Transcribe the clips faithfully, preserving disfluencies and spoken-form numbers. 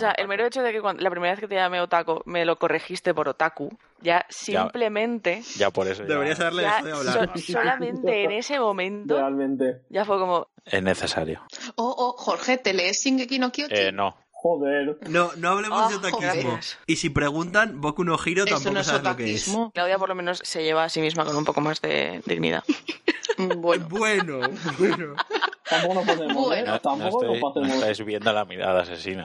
sea, el mero hecho de que cuando, la primera vez que te llamé otaku me lo corregiste por otaku, ya simplemente... Ya, ya por eso ya... Deberías haberle dejado de hablar. So, solamente en ese momento... Realmente. Ya fue como... Es necesario. Oh, oh, Jorge, ¿te lees Shingeki no Kyojin? Eh, no. Joder. No, no hablemos Oh, de otaquismo. joder. Y si preguntan, Boku no Hero Eso tampoco no es sabes lo que es. otakismo. Claudia por lo menos se lleva a sí misma con un poco más de dignidad. Bueno. Bueno, bueno. Tampoco nos pasemos, ¿eh? Bueno. No, no, Tampoco estoy, nos no pasemos. estáis viendo la mirada asesina.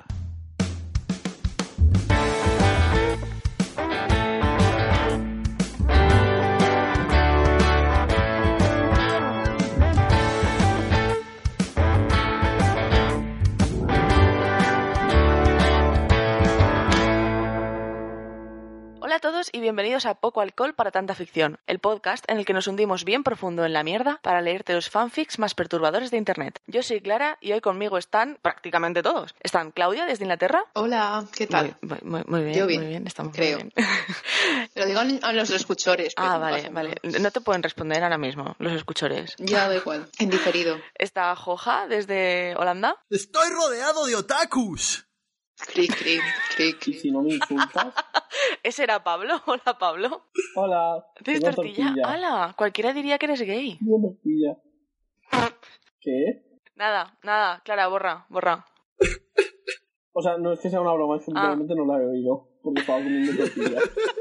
Hola a todos y bienvenidos a Poco Alcohol para Tanta Ficción, el podcast en el que nos hundimos bien profundo en la mierda para leerte los fanfics más perturbadores de internet. Yo soy Clara y hoy conmigo están prácticamente todos. Están Claudia desde Inglaterra. Hola, ¿qué tal? Muy, muy, muy bien, Yo bien, muy bien, estamos creo. muy bien. Lo digo a los escuchores. pero Ah, no vale, pasa vale. nada. No te pueden responder ahora mismo los escuchores. Ya da igual, en diferido. Está Joja desde Holanda. ¡Estoy rodeado de otakus! Cric, cric, cric. Y si no me insultas. Ese era Pablo. Hola, Pablo. Hola. ¿Tienes tengo tortilla? ¡Hala! Cualquiera diría que eres gay. Tengo tortilla. ¿Qué? Nada, nada. Clara, borra, borra. O sea, no es que sea una broma, es que Ah. simplemente no la he oído. Porque estaba comiendo tortilla.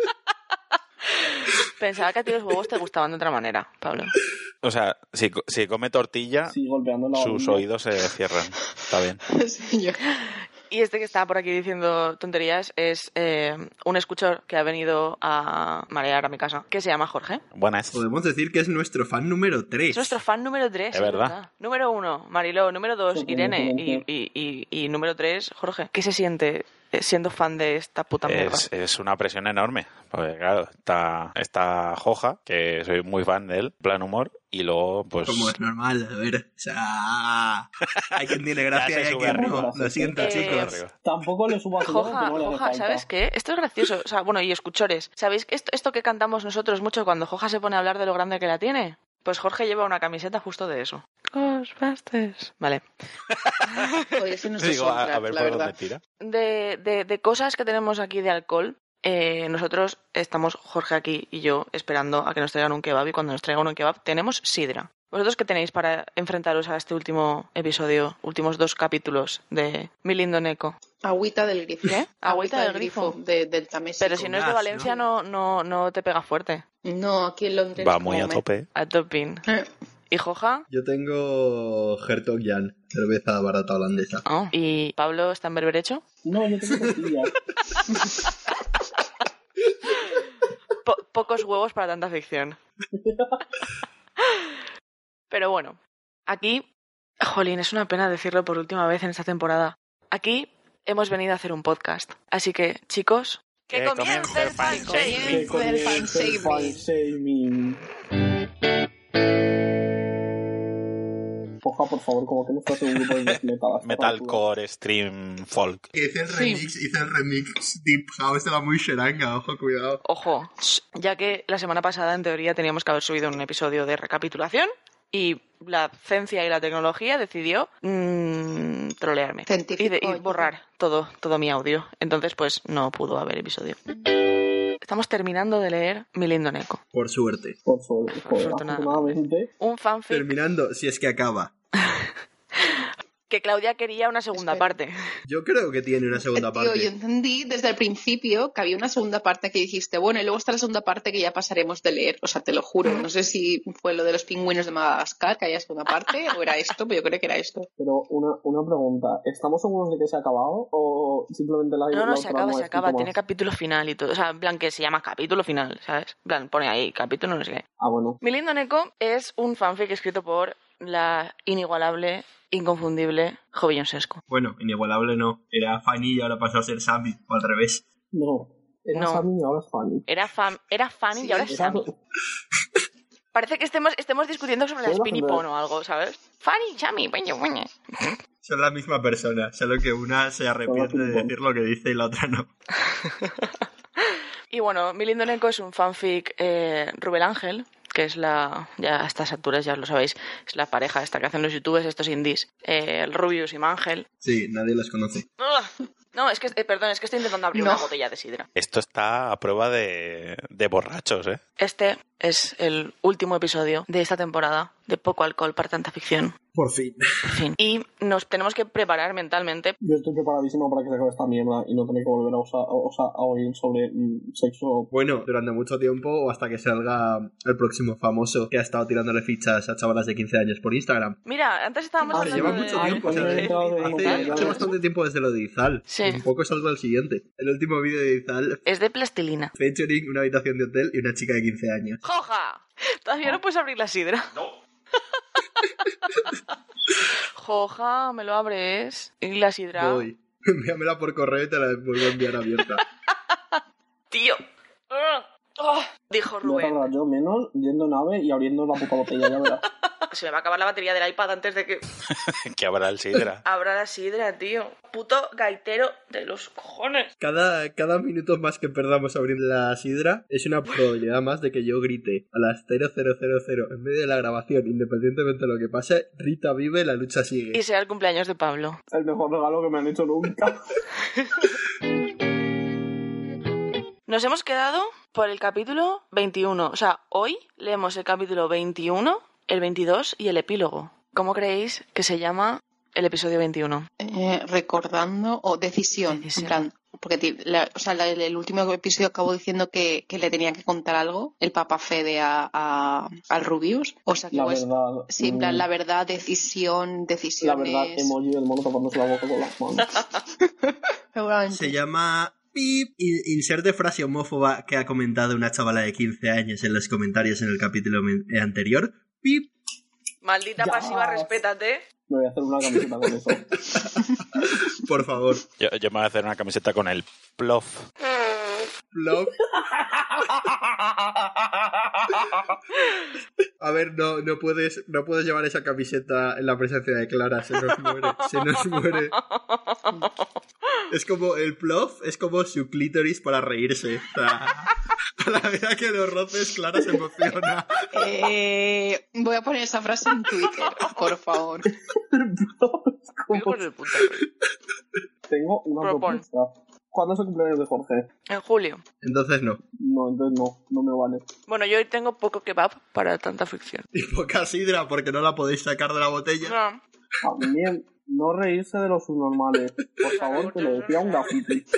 Pensaba que a ti los huevos te gustaban de otra manera, Pablo. O sea, si, si come tortilla, Sí, golpeando la sus barbilla. oídos se cierran. Está bien. Sí, yo. Y este que está por aquí diciendo tonterías es eh, un escuchor que ha venido a marear a mi casa, que se llama Jorge. Buenas. Podemos decir que es nuestro fan número tres. Es nuestro fan número tres. Es verdad. Número uno, Mariló. Número dos, Qué Irene. Y, bien, y, y, y número tres, Jorge. ¿Qué se siente eh, siendo fan de esta puta mierda? Es, es una presión enorme. Porque, claro, está, está Joja, que soy muy fan de él, plan humor, y luego, pues... Como es normal, a ver. O sea, hay quien tiene gracia Ya y se hay sube quien arriba. no. Lo siento, Eh, chicos. arriba. Tampoco le subo a Julián, Joja, que no le hace Joja, falta. ¿sabes qué? Esto es gracioso. O sea, bueno, y escuchores, ¿sabéis que esto, esto que cantamos nosotros mucho cuando Joja se pone a hablar de lo grande que la tiene? Pues Jorge lleva una camiseta justo de eso. Ghostbusters. Vale. Podría ser nuestro Digo, a, a soundtrack, ver la por verdad. dónde tira. De, de, de cosas que tenemos aquí de alcohol, eh, nosotros estamos, Jorge aquí y yo, esperando a que nos traigan un kebab, y cuando nos traigan un kebab tenemos sidra. ¿Vosotros qué tenéis para enfrentaros a este último episodio, últimos dos capítulos de Mi lindo Neko? Agüita del grifo. ¿Qué? Agüita del grifo. de, del Támesis. Pero si no es de gas, Valencia no, no, no te pega fuerte. No, aquí en Londres. Va muy a como me- tope. A topin. Eh, ¿Y Joja? Yo tengo Hertog Jan, cerveza barata holandesa. Oh. ¿Y Pablo está en berberecho? No, yo tengo tortilla. Po- pocos huevos para tanta ficción. Pero bueno, aquí, jolín, es una pena decirlo por última vez en esta temporada. Aquí hemos venido a hacer un podcast. Así que, chicos, ¡que Que comience comience el el fanshaming! Comienza el fanshaming. fanshaming. Joja, por favor, como que no estás en un grupo de death metal. hasta Metalcore, stream, folk. Hice el Sí. remix, hice el remix Deep House de la muy Sheranga, ojo, cuidado. Ojo, ya que la semana pasada en teoría teníamos que haber subido un episodio de recapitulación y la ciencia y la tecnología decidió mmm, trolearme y, Científico, de- y oye. borrar todo, todo mi audio. Entonces, pues no pudo haber episodio. Estamos terminando de leer Mi lindo Neko, Por suerte. Por favor, joder, Afortunadamente. afortunadamente. un fanfic Terminando, si es que acaba. que Claudia quería una segunda Espera. parte. Yo creo que tiene una segunda Eh, Tío, parte. yo entendí desde el principio que había una segunda parte que dijiste, bueno, y luego está la segunda parte que ya pasaremos de leer. O sea, te lo juro. No sé si fue lo de los pingüinos de Madagascar, que había segunda parte, o era esto, pero yo creo que era esto. Pero una, una pregunta, ¿estamos seguros de que se ha acabado o simplemente la No, no, la se autora acaba, no ha se acaba, escrito tiene más? capítulo final y todo. O sea, en plan que se llama capítulo final, ¿sabes? En plan, pone ahí capítulo no sé qué. Ah, bueno. Mi lindo Neko es un fanfic escrito por la inigualable, inconfundible Jovillon Sesco. Bueno, inigualable no. Era Fanny y ahora pasó a ser Sammy, o al revés. No. Era No. Sammy y ahora es Fanny. Era, fan, era Fanny Sí, y ahora es Era- Sammy. Parece que estemos, estemos discutiendo sobre la Bueno, Spinny pero- Pon o algo, ¿sabes? Fanny, Sammy, peño, peño. Son la misma persona, solo que una se arrepiente de decir lo que dice y la otra no. Y bueno, Mi lindo Neko es un fanfic eh, Rubel Ángel, que es la, ya a estas alturas ya lo sabéis, es la pareja esta que hacen los youtubers, estos indies, eh, el Rubius y Mangel. Sí, nadie los conoce. ¡Ugh! No, es que, eh, perdón, es que estoy intentando abrir No. una botella de sidra. Esto está a prueba de, de borrachos, ¿eh? Este es el último episodio de esta temporada de Poco Alcohol para Tanta Ficción. Por fin. Por fin. Y nos tenemos que preparar mentalmente. Yo estoy preparadísimo para que se acabe esta mierda y no tener que volver a, usar, o sea, a oír sobre mm, sexo. Bueno, durante mucho tiempo o hasta que salga el próximo famoso que ha estado tirándole fichas a chavalas de quince años por Instagram. Mira, antes estábamos Ah, Se hablando lleva de... mucho tiempo, o sea, Ay, de- inventado de- hace, de- hace bastante tiempo desde lo de Izal. Sí. Un poco salto al siguiente. El último vídeo de Izal, Es de plastilina. featuring una habitación de hotel y una chica de quince años. ¡Joja! Todavía no puedes abrir la sidra. No. Joja, me lo abres. ¿Y la sidra? Voy. Envíamela por correo y te la vuelvo a enviar abierta. Tío. ¡Ugh! ¡Oh! Dijo No Rubén. tardará yo menos yendo nave y abriendo la puta botella, ya verás. Se me va a acabar la batería del iPad antes de que Que habrá el sidra. abra la sidra, tío. Puto gaitero de los cojones. Cada, cada minuto más que perdamos abriendo la sidra es una probabilidad más de que yo grite a las cero cero cero cero en medio de la grabación, independientemente de lo que pase, Rita vive, la lucha sigue. Y será el cumpleaños de Pablo. El mejor regalo que me han hecho nunca. Nos hemos quedado por el capítulo veintiuno. O sea, hoy leemos el capítulo veintiuno, el veintidós y el epílogo. ¿Cómo creéis que se llama el episodio veintiuno? Eh, recordando o decisión, Decisión. en plan, porque ti- la- o sea, la- el último episodio acabó diciendo que, que le tenía que contar algo el Papa Fede a, a- al Rubius, o sea que La pues, verdad. sí, en plan, mm, la verdad, decisión, La decisiones. verdad, emoji del mono tapándose la boca con las manos. Seguramente. Se llama Pip. I- Inserte frase homófoba que ha comentado una chavala de quince años en los comentarios en el capítulo men- eh, anterior. Pip. Maldita Ya. pasiva, respétate. Me voy a hacer una camiseta con eso. Por favor. Yo, yo me voy a hacer una camiseta con el plof. Plop. A ver, no, no puedes, no puedes llevar esa camiseta en la presencia de Clara, se nos muere, se nos muere. Es como el plof, es como su clítoris para reírse. O sea, a la medida que lo roces, Clara se emociona. Eh, voy a poner esa frase en Twitter, por favor. Hijos de puta. Tengo una Propon. propuesta. ¿Cuándo es el cumpleaños de Jorge? En julio. Entonces no. No, entonces no, no me vale. Bueno, yo hoy tengo poco kebab para tanta ficción. Y poca sidra porque no la podéis sacar de la botella. No. También, no reírse de los subnormales. Por favor, que lo decía un graffiti.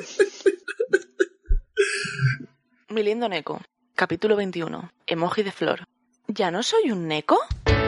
Mi lindo Neko. Capítulo veintiuno. Emoji de flor. ¿Ya no soy un Neko?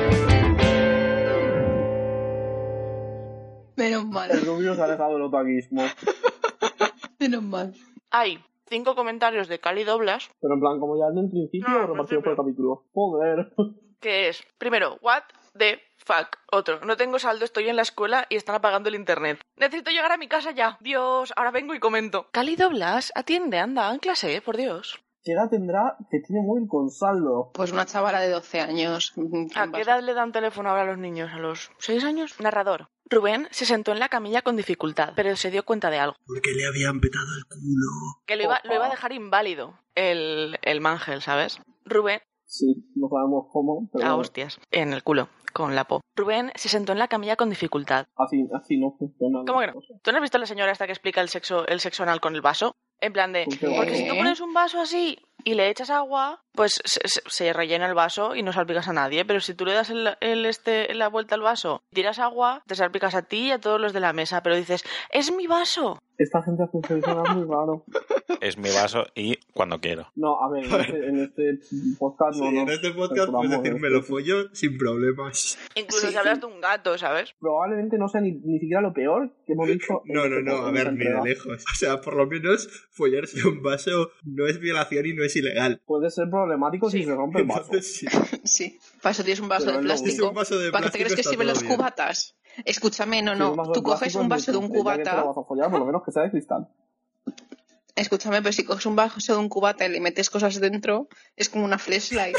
Menos El mal, rubio se ha dejado el otaquismo. menos mal. Hay cinco comentarios de Cali Doblas, Pero en plan, como ya desde el principio, No, repartido por el principio. capítulo. Joder. que es, primero, what the fuck. Otro, no tengo saldo, estoy en la escuela y están apagando el internet. Necesito llegar a mi casa ya. Dios, ahora vengo y comento. Cali Doblas, atiende, anda, en clase, por Dios. ¿Qué edad tendrá que tiene móvil con saldo? Pues una chavala de doce años. ¿A qué edad le dan teléfono ahora a los niños? ¿A los seis años? Narrador. Rubén se sentó en la camilla con dificultad, pero se dio cuenta de algo. Porque le habían petado el culo. Que lo iba, Opa. lo iba a dejar inválido el, el Mangel, ¿sabes? Rubén, Sí, no sabemos cómo, pero a bueno, hostias, en el culo, con la po. Rubén se sentó en la camilla con dificultad. así, así no funciona. ¿Cómo que las no? cosas. ¿Tú no has visto a la señora esta que explica el sexo, el sexo anal con el vaso? En plan de, ¿Qué? porque si tú pones un vaso así y le echas agua, pues se, se- se rellena el vaso y no salpicas a nadie. Pero si tú le das el, el este, la vuelta al vaso, tiras agua, te salpicas a ti y a todos los de la mesa. Pero dices, ¡es mi vaso! Esta gente hace un sexo anal muy raro. Es mi vaso y cuando quiero. No, a ver, en este, en este podcast no, Sí, no. en este podcast puedes censuramos, decir ¿eh? me lo follo sin problemas. Incluso Sí, si hablas sí. de un gato, ¿sabes? Probablemente no sea ni, ni siquiera lo peor que hemos dicho. en No, no, este no, po- a en ver, esta ni de entrega. lejos. O sea, por lo menos follarse un vaso no es violación y no es ilegal. Puede ser problemático Sí. si se rompe el vaso. Entonces, sí. Sí, para eso tienes un vaso Pero de es lo- plástico. Es un vaso de ¿Para qué te plástico, crees que está sirven todo los bien. cubatas? Escúchame, no, Si no. un vaso Tú de coges plástico un es vaso de un muy simple, ya que te lo cubata. vas a follar, por lo menos que sea de cristal. Escúchame, pero si coges un vaso de un cubata y le metes cosas dentro, es como una flashlight,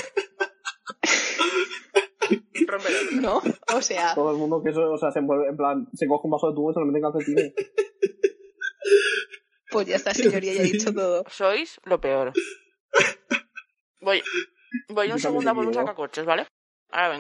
Rómpelo. ¿no? O sea, Todo el mundo que eso, o sea, se envuelve, en plan, se coge un vaso de tubo y se lo mete en calcetines. pues ya está, señoría, ya he dicho todo. Sois lo peor. Voy, voy Yo un también segundo a te por un digo. sacacoches, ¿vale? Ahora vengo.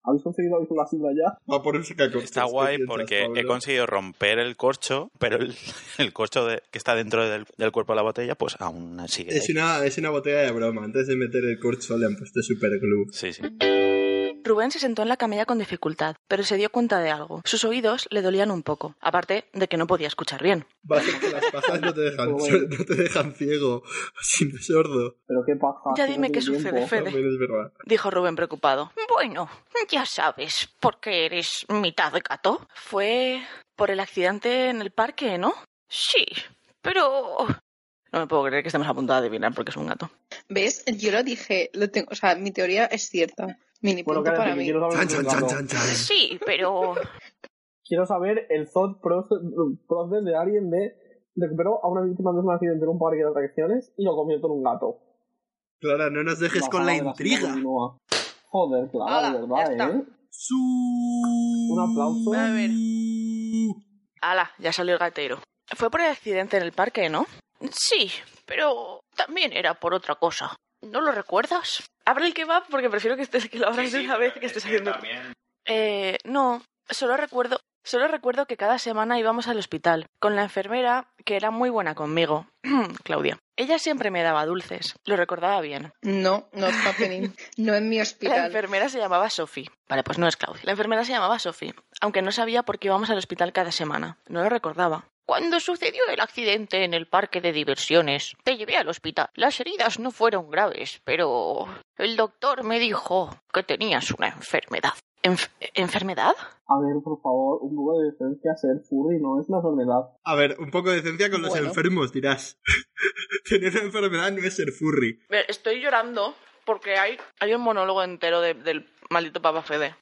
¿Habéis conseguido abrir la sidra ya? Va a ponerse cacorchos. Está guay ¿qué piensas, porque Pablo? he conseguido romper el corcho, pero el, el corcho de, que está dentro del, del cuerpo de la botella, pues aún sigue Es ahí. una, es una botella de broma. Antes de meter el corcho le han puesto super glue. Sí, sí. Rubén se sentó en la camilla con dificultad, pero se dio cuenta de algo. Sus oídos le dolían un poco, aparte de que no podía escuchar bien. Va a ser que las pajas no te dejan, no te dejan ciego, sino sordo. Pero qué paja. Ya que dime no qué tiene sucede, tiempo. Fede. También es verdad. Dijo Rubén preocupado. Bueno, ya sabes, porque eres mitad de gato. Fue por el accidente en el parque, ¿no? Sí, pero... No me puedo creer que estemos a punto de adivinar porque es un gato. ¿Ves? Yo lo dije, lo tengo, o sea, mi teoría es cierta. Mini Bueno, punto cállate, para que mí. quiero saber, Chan, el chan, chan, gato. chan, chan. Sí, pero... Quiero saber el thought process process de alguien de recuperó a una víctima de un accidente en un parque de atracciones y lo convirtió en un gato. Clara, no nos dejes con la Bajada de la silla intriga. continúa. Joder, Clara, Hala, de ya verdad, está. ¿eh? Su... Un aplauso. A ver. Ala, ya salió el gatero. Fue por el accidente en el parque, ¿no? Sí, pero también era por otra cosa. ¿No lo recuerdas? Abre el kebab porque prefiero que, estés, que lo abras de una vez que estés haciendo... Eh, no, solo recuerdo... Solo recuerdo que cada semana íbamos al hospital, con la enfermera, que era muy buena conmigo, Claudia. Ella siempre me daba dulces, lo recordaba bien. No, no es happening. No en mi La hospital. enfermera se llamaba Sophie. Vale, pues no es Claudia. La enfermera se llamaba Sophie, aunque no sabía por qué íbamos al hospital cada semana. No lo recordaba. Cuando sucedió el accidente en el parque de diversiones, te llevé al hospital. Las heridas no fueron graves, pero el doctor me dijo que tenías una enfermedad. ¿Enf- ¿Enfermedad? A ver, por favor, un poco de decencia. Ser furry no es una enfermedad. A ver, un poco de decencia con los Bueno. enfermos, dirás. Tener una enfermedad no es ser furry. Estoy llorando porque hay, hay un monólogo entero de- del maldito Papa Fede.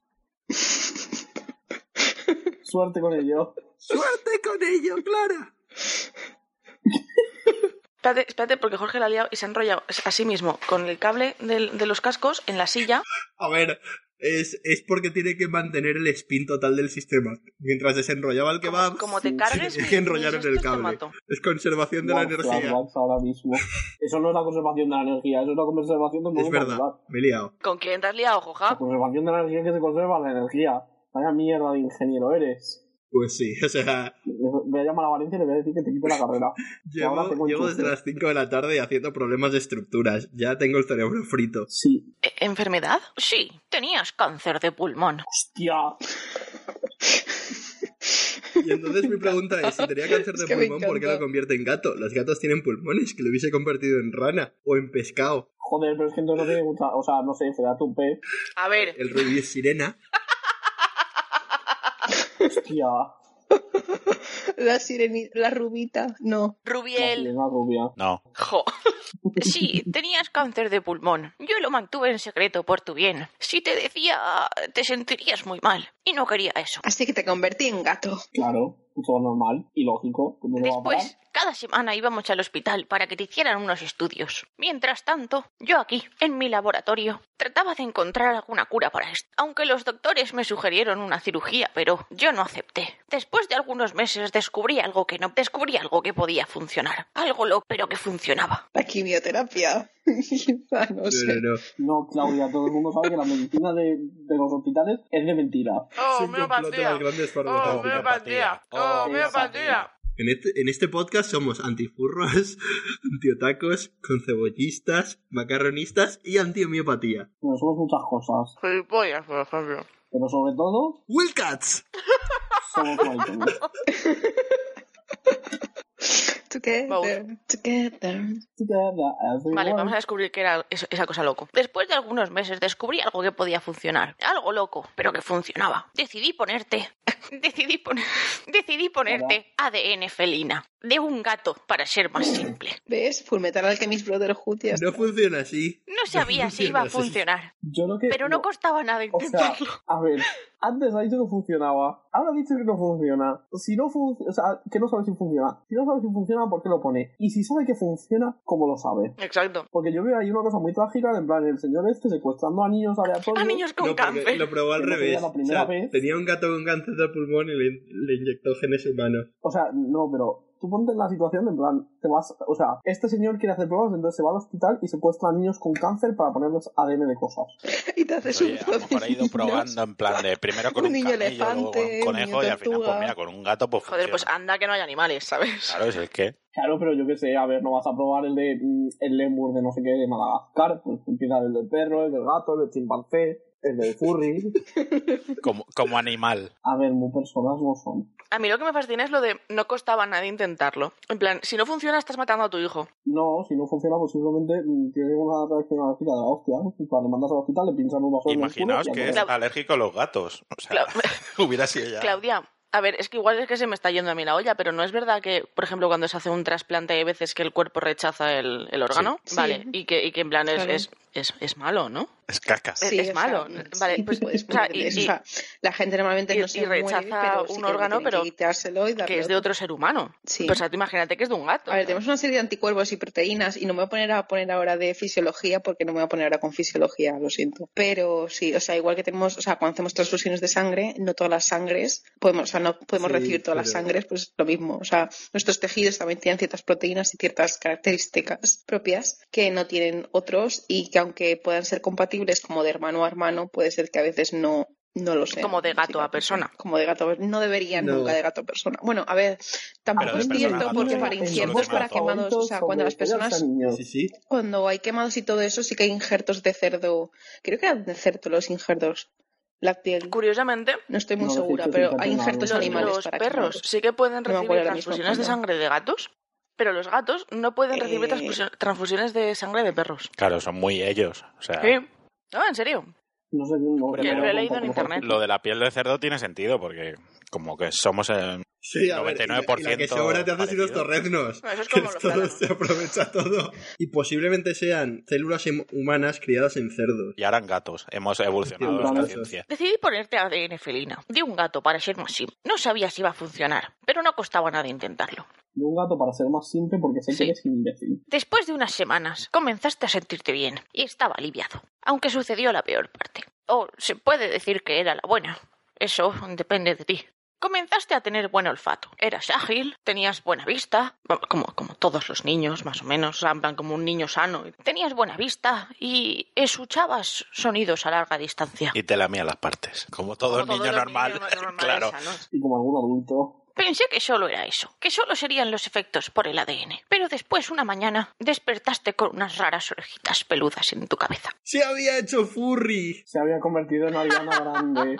Suerte con ello. ¡Suerte con ello, Clara! Espérate, espérate, porque Jorge la ha liado y se ha enrollado a sí mismo con el cable del- de los cascos en la silla. A ver, es, es porque tiene que mantener el spin total del sistema. Mientras desenrollaba el kebab, Como te cargues, tenía que enrollar en mis el estos te cable. mato. Es conservación de la Guau, energía. flashbacks ahora mismo. Eso no es la conservación de la energía, eso es la conservación del Es modo verdad, conservar. me he liado. ¿Con quién te has liado, La Joja? conservación de la energía que se conserva la energía. Vaya mierda de ingeniero eres. Pues sí, o sea, Le voy a llamar a Valencia y le voy a decir que te quite la carrera. Ahora llevo, tengo llevo enchufe. desde las cinco de la tarde haciendo problemas de estructuras. Ya tengo el cerebro frito. Sí. ¿E- ¿Enfermedad? Sí, tenías cáncer de pulmón. Hostia. Y entonces mi pregunta es, si tenía cáncer de Es que me pulmón, ¿por qué encanta. lo convierte en gato? Los gatos tienen pulmones, que lo hubiese convertido en rana o en pescado. Joder, pero es que entonces no tiene mucha... O sea, no sé, será tu pez. A ver, El rubí es sirena. Hostia. La sirenita, la rubita, no. La Rubiel. sirena rubia. No. Jo. Sí, tenías cáncer de pulmón. Yo lo mantuve en secreto por tu bien. Si te decía, te sentirías muy mal. Y no quería eso. Así que te convertí en gato. Claro, todo normal y lógico. ¿Cómo no va a parar? Después, cada semana íbamos al hospital para que te hicieran unos estudios. Mientras tanto, yo aquí, en mi laboratorio, trataba de encontrar alguna cura para esto. Aunque los doctores me sugirieron una cirugía, pero yo no acepté. Después de algunos meses descubrí algo que no... Descubrí algo que podía funcionar. Algo loco, pero que funcionaba. La quimioterapia. Ah, no No, sé. no, no. No, Claudia, todo el mundo sabe que la medicina de, de los hospitales es de mentira. ¡Oh, Es un complot de las grandes farmacéuticas. Oh, homeopatía! En este, en este podcast somos antifurros, antiotacos, concebollistas, macarronistas y antihomeopatía. Bueno, somos muchas cosas. Gilipollas, por ejemplo. Pero sobre todo, ¡Wildcats! somos guaytones. Together, together. Together, everyone. Vale, vamos a descubrir qué era eso- esa cosa loco. Después de algunos meses descubrí algo que podía funcionar. Algo loco, pero que funcionaba. Decidí ponerte... Decidí poner... Decidí ponerte A D N felina. De un gato, para ser más simple. ¿Ves? Fullmetal Alchemist Brotherhood ya No está. funciona así. No sabía si iba a funciona así. funcionar. Yo lo que... Pero no costaba nada O sea, intentarlo. a ver, antes ha dicho que funcionaba, ahora ha dicho que no funciona. Si no funciona, o sea, que no sabe si funciona. Si no sabe si funciona, ¿por qué lo pone? Y si sabe que funciona, ¿cómo lo sabe? Exacto. Porque yo veo ahí una cosa muy trágica, en plan, el señor este secuestrando a niños aleatorios. A niños con No, porque cáncer. lo probó al Que no revés. sería la O primera sea, vez. tenía un gato con cáncer de pulmón y le, le inyectó genes humanos. O sea, no, pero tú ponte en la situación de en plan, te vas, o sea, este señor quiere hacer pruebas, entonces se va al hospital y secuestra a niños con cáncer para ponerles A D N de cosas. Y te haces Oye, un a lo mejor ha ido probando en plan de primero con Un un, niño camello, luego con elefante, un conejo un y niño al final, pues tortuga. mira, con un gato, pues Joder, pues funciona. anda que no hay animales, ¿sabes? Claro, si es que... Claro, pero yo qué sé, a ver, no vas a probar el de mm, el lemur de no sé qué de Madagascar, pues empieza el del perro, el del gato, el del chimpancé, el del furry. Como, como animal. A ver, muy personas no son. A mí lo que me fascina es lo de no costaba nada intentarlo. En plan, si no funciona, estás matando a tu hijo. No, si no funciona, pues simplemente mm, tiene una reacción alérgica de la hostia, ¿no? Y cuando le mandas al hospital le pinchan un vaso en el Imaginaos culo y que ya es no- Clau- alérgico a los gatos. O sea, Clau- hubiera sido ya... Claudia, a ver, es que igual es que se me está yendo a mí la olla, pero ¿no es verdad que, por ejemplo, cuando se hace un trasplante hay veces que el cuerpo rechaza el, el órgano? Sí. Vale, Sí. y que, y que en plan es, Claro. es, es, es malo, ¿no? Es caca. Es- es o malo. sea, Vale, sí, pues, puedes o sea, ponerle y- eso. y- O sea, la gente normalmente y- no se y muere, rechaza pero sí un que órgano, tiene pero que quitárselo y darle que es de otro. otro ser humano. Sí. Pues o sea, tú imagínate que es de un gato. A ver, tenemos una serie de anticuerpos y proteínas y no me voy a poner a poner ahora de fisiología porque no me voy a poner ahora con fisiología, lo siento. Pero sí, o sea, igual que tenemos, o sea, cuando hacemos transfusiones de sangre, no todas las sangres podemos, o sea, no podemos Sí, recibir todas las pero- sangres, pues lo mismo. O sea, nuestros tejidos también tienen ciertas proteínas y ciertas características propias que no tienen otros y que aunque puedan ser compatibles como de hermano a hermano, puede ser que a veces no. No lo sé. Como de gato a persona. Como de gato a persona. No deberían No. nunca de gato a persona. Bueno, a ver, tampoco Pero de es persona a cierto gato porque no. para Solo injertos, de para gato. quemados, o sea, cuando las personas, Sí, sí. cuando hay quemados y todo eso, sí que hay injertos de cerdo. Creo que eran de cerdo los injertos. La piel. Curiosamente, No estoy muy No, decir segura, que pero sí, que hay tenga injertos algo. los, animales los para perros quemados. sí que pueden No me recibir acuerdo ahora mismo transfusiones de cuándo. sangre de gatos, pero los gatos no pueden recibir Eh. transfusio- transfusiones de sangre de perros. Claro, son muy ellos. O sea, Sí. No, en serio. No sé, no, Que no lo he leído tampoco en internet. lo de la piel de cerdo tiene sentido porque como que somos el Sí, a ver, noventa y nueve por y la- y ciento la que sobra te haces unos parecido. torreznos. No, eso es Que como los todo plátanos. se aprovecha todo. Y posiblemente sean células hum- humanas criadas en cerdos. Y ahora en gatos. Hemos evolucionado Entiendo, en la gatos. ciencia. Decidí ponerte A D N felina de un gato para ser más simple. No sabía si iba a funcionar, pero no costaba nada intentarlo. De un gato para ser más simple porque sé Sí. que eres imbécil. Después de unas semanas, comenzaste a sentirte bien y estaba aliviado, aunque sucedió la peor parte. O se puede decir que era la buena. Eso depende de ti. Comenzaste a tener buen olfato. Eras ágil, tenías buena vista, bueno, como, como todos los niños, más o menos, o sea, en plan como un niño sano. Tenías buena vista y escuchabas sonidos a larga distancia. Y te lamía las partes. Como todo Como el niño todos los normal. niños normales Claro. sanos. Y como algún adulto. Pensé que solo era eso, que solo serían los efectos por el A D N. Pero después, una mañana, despertaste con unas raras orejitas peludas en tu cabeza. ¡Se había hecho furry! Se había convertido en Ariana Grande.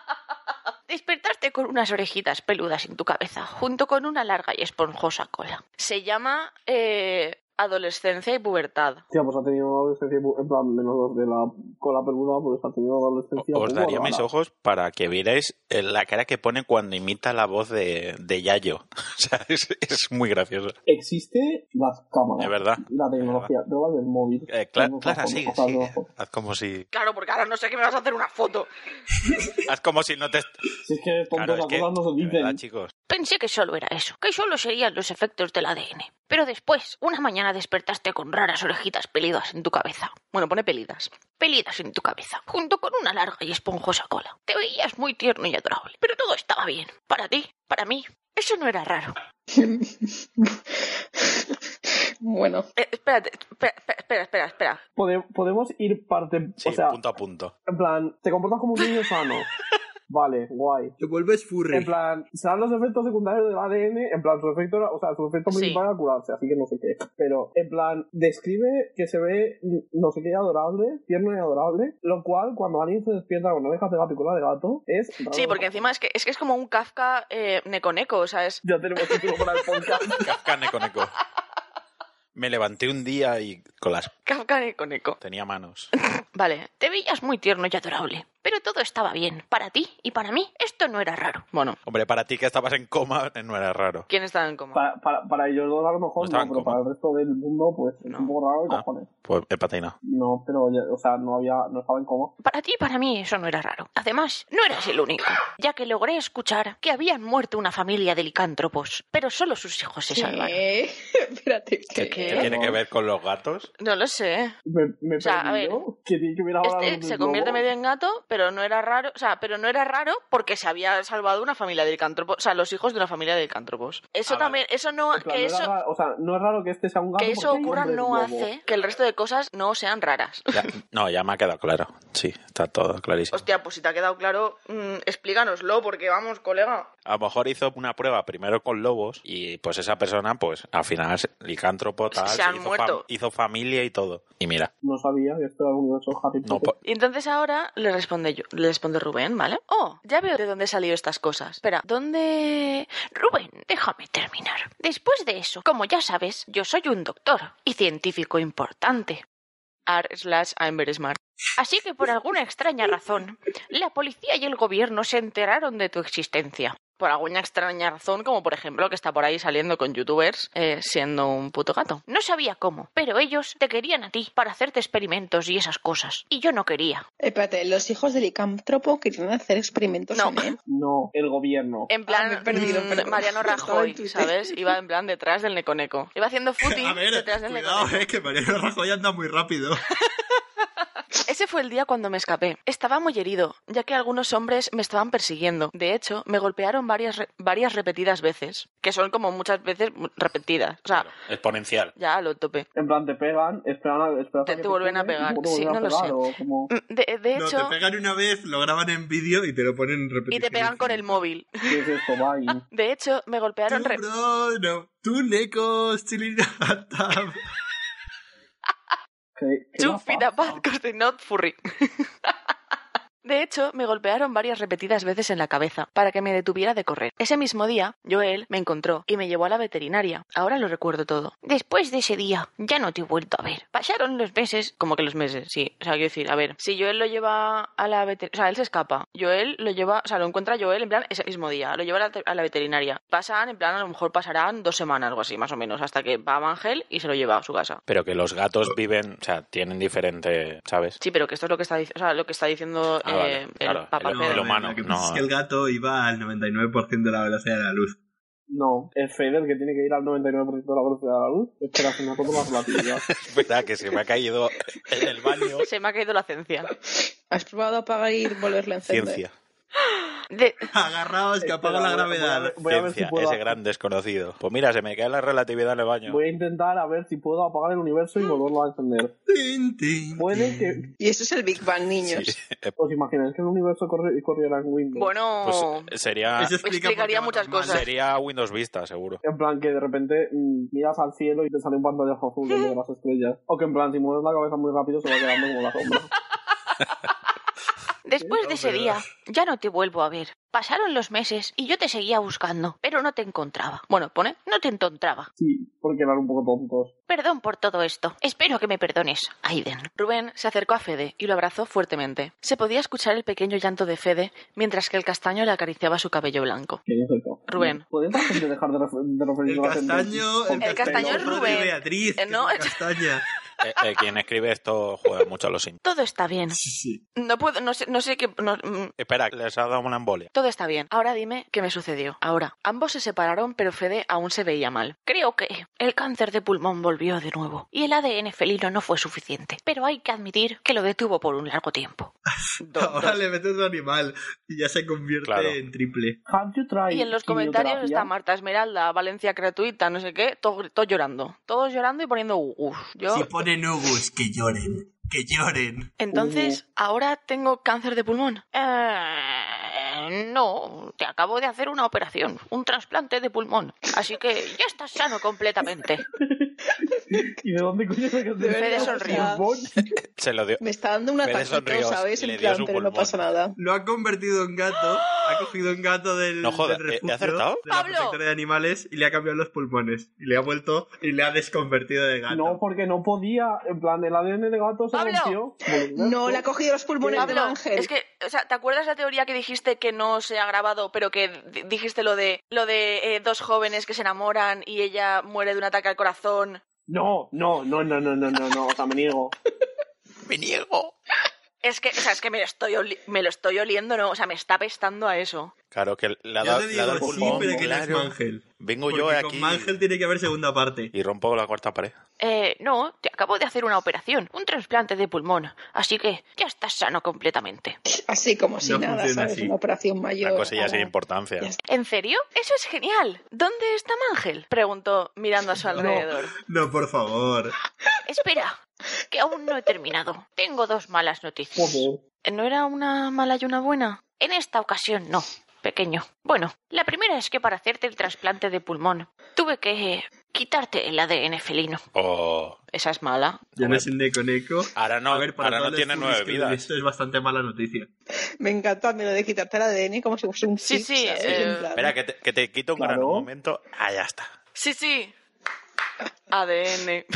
Despertaste con unas orejitas peludas en tu cabeza, junto con una larga y esponjosa cola. Se llama eh, adolescencia y pubertad. Tía, pues ha tenido una adolescencia, en plan, menos los de la cola peluda, pues ha tenido una adolescencia. Os poco daría mis rara. ojos para que vierais eh, la cara que pone cuando imita la voz de, de Yayo. O sea, es, es muy gracioso. Existe las cámaras. Es verdad. La tecnología, drogas del móvil. Eh, Cla- Tenemos Clara, las sigue, fotos, sigue. las fotos. Haz como si... Claro, porque ahora no sé qué me vas a hacer una foto. Haz como si no te... Si es que tontos, Claro, es las que, cosas no se de verdad, dicen. chicos. Pensé que solo era eso, que solo serían los efectos del A D N. Pero después, una mañana despertaste con raras orejitas pelidas en tu cabeza. Bueno, pone pelidas. Pelidas en tu cabeza, junto con una larga y esponjosa cola. Te veías muy tierno y adorable, pero todo estaba bien. Para ti, para mí, eso no era raro. Bueno, Eh, espérate, espera, espera, espera, espera. Pode- podemos ir parte. Sí, o sea, punto a punto. en plan, te comportas como un niño sano. Vale, guay. Te vuelves furry. En plan, serán los efectos secundarios del A D N, en plan, su efecto era, o sea, su efecto Sí. principal era curarse, así que no sé qué. Pero, en plan, describe que se ve no sé qué adorable, tierno y adorable, lo cual, cuando alguien se despierta con orejas de gato y cola de gato, es raro. Sí, porque encima es que es, que es como un Kafka eh, neco-neco, o sea, es... Ya tenemos título para el podcast. Kafka Neco. Me levanté un día y con las... Kafka neco-neco. tenía manos. Vale, te veías muy tierno y adorable, pero todo estaba bien. Para ti y para mí, esto no era raro. Bueno, Hombre, para ti que estabas en coma no era raro. ¿quién estaba en coma? Para, para, para ellos dos a lo mejor No estaba no, en pero coma. para el resto del mundo, pues, es No. un poco raro y Ah. cojones. Pues el patina. No, pero, ya- o sea, no había, no estaba en coma. Para ti y para mí eso no era raro. Además, no eras el único, ya que logré escuchar que habían muerto una familia de licántropos, pero solo sus hijos se salvaron. ¿qué? Espérate, ¿Qué? ¿qué? ¿Qué tiene que ver con los gatos? No lo sé. Me, me O sea, a ver, perdió que tiene que ver ahora Este los se del convierte globo. medio en gato, pero no era raro, o sea, pero no era raro porque se había salvado una familia de licántropos, o sea, los hijos de una familia de licántropos. Eso Ah, vale. también, eso no, En plan, que no era eso, raro- o sea, no es raro que este sea un gato. que eso porque hay ocurra hombres no globo. hace que el resto de cosas no sean raras. Ya- no, ya me ha quedado claro. Sí, está todo clarísimo. Hostia, pues si te ha quedado claro, mmm, explícanoslo, porque vamos, colega. A lo mejor hizo una prueba primero con lobos y pues esa persona, pues al final, licántropo, tal, Se han hizo, muerto. fam- hizo familia y todo. Y mira, No sabía que esto era el universo Harry no, Potter. po- Y entonces ahora le responde yo, le responde Rubén, ¿vale? Oh, ya veo de dónde salió estas cosas. Espera, ¿dónde...? Rubén, déjame terminar. Después de eso, como ya sabes, yo soy un doctor y científico importante. R slash I'm very smart. Así que por alguna extraña razón, la policía y el gobierno se enteraron de tu existencia. Por alguna extraña razón, como por ejemplo que está por ahí saliendo con youtubers eh, siendo un puto gato. No sabía cómo, pero ellos te querían a ti para hacerte experimentos y esas cosas. Y yo no quería. Espérate, los hijos del licántropo querían hacer experimentos No. en él. No, el gobierno. En plan, Ah, me he perdido, mm, perdón. Mariano Estaba Rajoy, en Twitter. ¿sabes? Iba en plan detrás del Neconeco. Iba haciendo footing A ver, detrás del cuidado, Neconeco. eh, que Mariano Rajoy anda muy rápido. Ese fue el día cuando me escapé. Estaba muy herido, ya que algunos hombres me estaban persiguiendo. De hecho, me golpearon varias, re- varias repetidas veces, que son como muchas veces repetidas. O sea, claro, exponencial. ya lo tope. En plan, te pegan, esperan a, esperan Te- a que te vuelven a peguen y pegar. luego te Sí, vuelven a no lo pegar, sé. o como- Mm, De, de No, hecho, te pegan una vez, lo graban en vídeo y te lo ponen en y repetición. te pegan con el móvil. ¿Qué es esto, Vine? De hecho, me golpearon... Tú, re- bro, no. Tú, necos, chilinata. ¿Qué, qué Two la feet pasa? apart, 'cause they're not furry. De hecho, me golpearon varias repetidas veces en la cabeza para que me detuviera de correr. Ese mismo día, Joel me encontró y me llevó a la veterinaria. Ahora lo recuerdo todo. Después de ese día, ya no te he vuelto a ver. Pasaron los meses, como que los meses, sí. O sea, quiero decir, a ver, si Joel lo lleva a la veterinaria, o sea, él se escapa. Joel lo lleva, o sea, lo encuentra Joel en plan ese mismo día. Lo lleva a la, a la veterinaria. Pasan, en plan, a lo mejor pasarán dos semanas, algo así, más o menos, hasta que va a Ángel y se lo lleva a su casa. Pero que los gatos viven, o sea, tienen diferente, ¿sabes? Sí, pero que esto es lo que está, dic- o sea, lo que está diciendo Ah, eh, vale, el claro, papá el- Pedro. el humano, Lo que no. pasa es que el gato iba al noventa y nueve por ciento de la velocidad de la luz. No, es Fede el que tiene que ir al noventa y nueve por ciento de la velocidad de la luz. Espera, se me ha roto la relatividad. Espera, que se me ha caído en el baño. Se me ha caído la ciencia. ¿Has probado apagar y volverlo a encender? Ciencia. De- Agarraos, que apago la Espera, voy a- gravedad. voy a- voy a ver si Ciencia, puedo ese hacer- gran desconocido. Pues mira, se me cae la relatividad en el baño. Voy a intentar a ver si puedo apagar el universo y volverlo a encender. Tin, tin, Puede tin. que... Y eso es el Big Bang, niños. Sí. ¿Os imagináis que el universo corre- corriera en Windows? Bueno, Pues sería, Eso explica explicaría por qué va muchas tan mal. cosas. sería Windows Vista, seguro. En plan, que de repente mm, miras al cielo y te sale un pantallazo azul de las estrellas. O que en plan, si mueves la cabeza muy rápido se va quedando como la sombra. después de ese día, ya no te vuelvo a ver. Pasaron los meses y yo te seguía buscando, pero no te encontraba. Bueno, pone, no te encontraba. Sí, porque eran un poco tontos. Perdón por todo esto. Espero que me perdones, Aiden. Rubén se acercó a Fede y lo abrazó fuertemente. Se podía escuchar el pequeño llanto de Fede mientras que el castaño le acariciaba su cabello blanco. ¿Quién es esto? Rubén. ¿Pueden la gente dejar de, refer- de referirse El a la gente? castaño, el El castaño es hijo de Rubén. Beatriz, Eh, que no. es castaña. Eh, eh, quien escribe esto juega mucho a los Sims. Todo está bien. Sí, sí. No puedo, no sé, no sé qué... no, mm, Espera, les ha dado una embolia. todo está bien. Ahora dime qué me sucedió. Ahora, ambos se separaron, pero Fede aún se veía mal. Creo que el cáncer de pulmón volvió de nuevo. Y el A D N felino no fue suficiente. Pero hay que admitir que lo detuvo por un largo tiempo. Do- Ahora dos. le metes un animal y ya se convierte Claro. en triple. Have you tried Y en los comentarios quimioterapia? está Marta Esmeralda, Valencia gratuita, no sé qué, todos todo llorando. Todos llorando y poniendo ugus. Yo... Si ponen ugus, que lloren. Que lloren. Entonces, ¿ahora tengo cáncer de pulmón? Eh, no, te acabo de hacer una operación, un trasplante de pulmón. Así que ya estás sano completamente. ¿Y de dónde coño me De verdad, sonrió. o sea, Se lo dio. me está dando un Fede ataque, sonrió ¿sabes? y En le dio plan, su pero no pulmón. pasa nada. Lo ha convertido en gato. Ha cogido un gato del, No jodas, del ¿he- he refugio acertado? de la ¡Pablo! protectora de animales y le ha cambiado los pulmones. Y le ha vuelto y le ha desconvertido de gato. No, porque no podía. En plan, el A D N de gato se ¡Pablo! rompió. No, le ha cogido los pulmones de Pablo, Ángel. es que, o sea, ¿te acuerdas la teoría que dijiste que no se ha grabado, pero que d- dijiste lo de lo de eh, dos jóvenes que se enamoran y ella muere de un ataque al corazón? No, no, no, no, no, no, no, no, o sea, me niego. ¡Me niego! Es que, o sea, es que me lo estoy, oli- me lo estoy oliendo, ¿no? O sea, me está apestando a eso. Claro, que le ha Yo dado, te le ha dado el digo sí, pulmón, pero que no es claro. Mangel. Vengo Porque yo con aquí Mangel tiene que haber segunda parte. y rompo la cuarta pared. Eh, no, te acabo de hacer una operación, un trasplante de pulmón, así que ya estás sano completamente. Así como si No nada, funciona ¿sabes? así. Una operación mayor. Una cosilla sin ahora- importancia. ya está. ¿En serio? Eso es genial. ¿Dónde está Mangel? Preguntó mirando a su alrededor. No, por favor. Espera, que aún no he terminado. Tengo dos malas noticias. Joder. ¿No era una mala y una buena? En esta ocasión no, pequeño. Bueno, la primera es que para hacerte el trasplante de pulmón tuve que quitarte el A D N felino. Oh, Esa es mala. Yo no soy Neko Neko. ahora no, A ver, para ahora todos no los tiene furries nueve que ven vidas. Esto es bastante mala noticia. Me encanta lo de quitarte el A D N como si fuese un Sí, chip, sí, ¿sabes? eh, En plan- Espera, que te, que te quito un Claro. grano un momento. Ah, ya está. Sí, sí. A D N.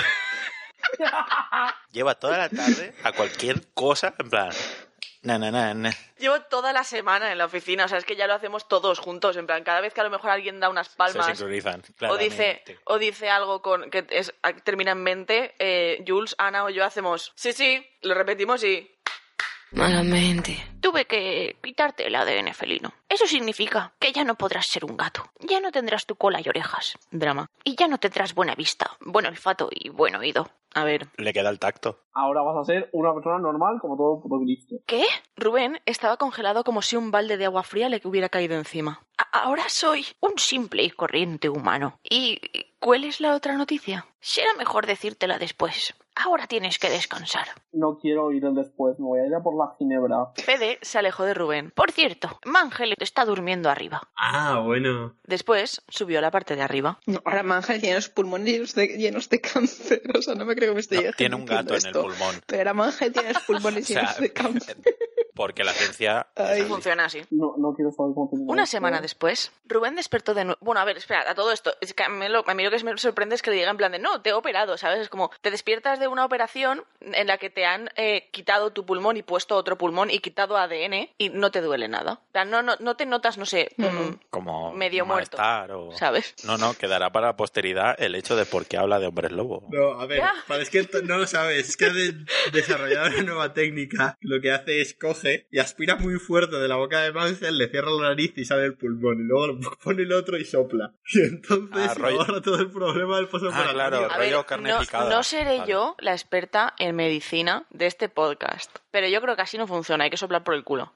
Lleva toda la tarde a cualquier cosa, en plan... Na, na, na, na. Llevo toda la semana en la oficina, o sea, es que ya lo hacemos todos juntos, en plan, cada vez que a lo mejor alguien da unas Se palmas sincronizan, o dice claramente. o dice algo con que es, termina en mente, eh, Jules, Ana o yo hacemos, sí, sí, lo repetimos y... Malamente. Tuve que quitarte el A D N felino. Eso significa que ya no podrás ser un gato. Ya no tendrás tu cola y orejas. Drama. Y ya no tendrás buena vista, buen olfato y buen oído. A ver. Le queda el tacto. Ahora vas a ser una persona normal como todo puto Cristo. ¿Qué? Rubén estaba congelado como si un balde de agua fría le hubiera caído encima. A- ahora soy un simple y corriente humano. ¿Y cuál es la otra noticia? Será mejor decírtela después. Ahora tienes que descansar. No quiero oír el después, me voy a ir a por la ginebra. Fede se alejó de Rubén. Por cierto, Mangel está durmiendo arriba. Ah, bueno. Después subió a la parte de arriba. No, ahora Mangel tiene los pulmones llenos de, llenos de cáncer. O sea, no me creo que me esté No, tiene un gato en el esto. pulmón. Pero ahora Mangel tiene los pulmones O sea, llenos de cáncer. porque la ciencia... Ay. Funciona así. No, no quiero saber cómo termina Una esto. semana después, Rubén despertó de nuevo. Bueno, a ver, espera, a todo esto. Es que a mí, lo, a mí lo que me sorprende es que le digan en plan de no, te he operado, ¿sabes? Es como te despiertas de una operación en la que te han eh, quitado tu pulmón y puesto otro pulmón y quitado A D N y no te duele nada. O sea, no, no, no te notas, no sé, No, mm, no. Como medio muerto, malestar o... ¿sabes? No, no, quedará para la posteridad el hecho de por qué habla de hombres lobo. No, a ver, Ya. para, es que esto no lo sabes. Es que ha de- desarrollado una nueva técnica. Lo que hace es coge y aspira muy fuerte de la boca de Mangel, le cierra la nariz y sale el pulmón. Y luego pone el otro y sopla. Y entonces Ah, rollo- ahorra todo el problema del posoperatorio. Ah, claro. A rollo ver, carne no, picada. no seré Vale. yo la experta en medicina de este podcast, pero yo creo que así no funciona, hay que soplar por el culo.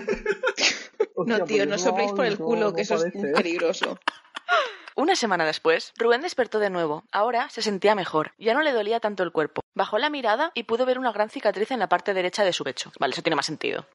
Hostia, No, tío, pues no eso sopléis por el no- culo, no que eso es parece, ¿eh? peligroso. Una semana después, Rubén despertó de nuevo. Ahora se sentía mejor. Ya no le dolía tanto el cuerpo. Bajó la mirada y pudo ver una gran cicatriz en la parte derecha de su pecho. Vale, eso tiene más sentido.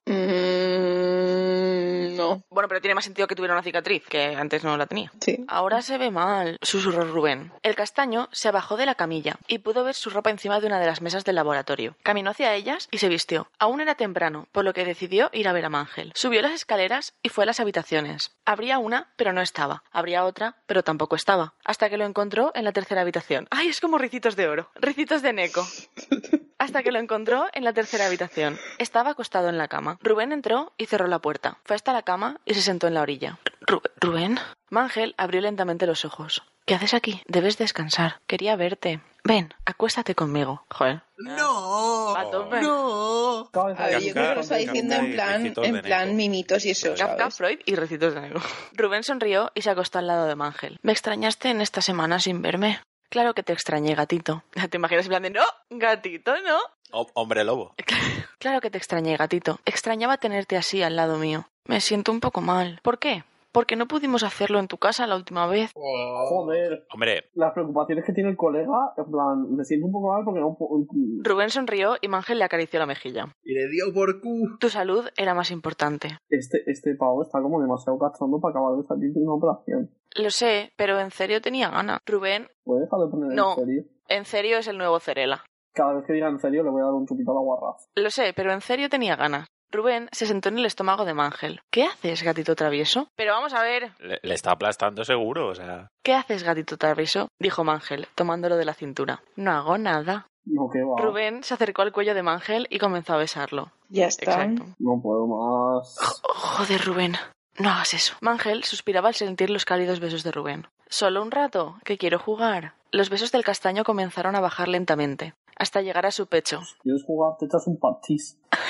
Mm, no, Bueno, pero tiene más sentido que tuviera una cicatriz, que antes no la tenía. sí. Ahora se ve mal, susurró Rubén. El castaño se bajó de la camilla y pudo ver su ropa encima de una de las mesas del laboratorio. Caminó hacia ellas y se vistió. Aún era temprano, por lo que decidió ir a ver a Mangel. Subió las escaleras y fue a las habitaciones. Abría una, pero no estaba. Abría otra, pero tampoco estaba. Hasta que lo encontró en la tercera habitación. ¡Ay, es como ricitos de oro! Ricitos de Neko. Hasta que lo encontró en la tercera habitación. Estaba acostado en la cama. Rubén entró y cerró la puerta. Fue hasta la cama y se sentó en la orilla. Ru- ¿Rubén? Mangel abrió lentamente los ojos. ¿Qué haces aquí? Debes descansar. Quería verte. Ven, acuéstate conmigo. Joder. ¡No! A tope. ¡No! Acaba de A ver, salir yo creo que lo está Kafka diciendo en y plan, Ricitos en de plan Neko. mimitos y eso, Kafka, ¿sabes? Freud y recitos de Neko. Rubén sonrió y se acostó al lado de Mangel. ¿Me extrañaste en esta semana sin verme? Claro que te extrañé, gatito. ¿Te imaginas en plan de no? Gatito, no. Ho- hombre lobo. Claro que te extrañé, gatito. Extrañaba tenerte así al lado mío. Me siento un poco mal. ¿Por qué? Porque no pudimos hacerlo en tu casa la última vez. Joder, Hombre, las preocupaciones que tiene el colega, en plan, me siento un poco mal porque no puedo... Rubén sonrió y Mangel le acarició la mejilla. Y le dio por Q. Tu salud era más importante. Este, este pavo está como demasiado cachondo para acabar de salir de una operación. Lo sé, pero en serio tenía ganas. Rubén, ¿Puedes dejar de poner No. en serio? en serio es el nuevo Cerela. Cada vez que diga en serio le voy a dar un chupito a la guarra. Lo sé, pero en serio tenía ganas. Rubén se sentó en el estómago de Mangel. ¿Qué haces, gatito travieso? Pero vamos a ver. le, le está aplastando seguro, o sea... ¿Qué haces, gatito travieso? Dijo Mangel, tomándolo de la cintura. No hago nada. No, que va. Rubén se acercó al cuello de Mangel y comenzó a besarlo. Ya está. Exacto. No puedo más. Oh, joder, Rubén. No hagas eso. Mangel suspiraba al sentir los cálidos besos de Rubén. Solo un rato, que quiero jugar. Los besos del castaño comenzaron a bajar lentamente, hasta llegar a su pecho. ¿Quieres jugar? Te echas un parchís.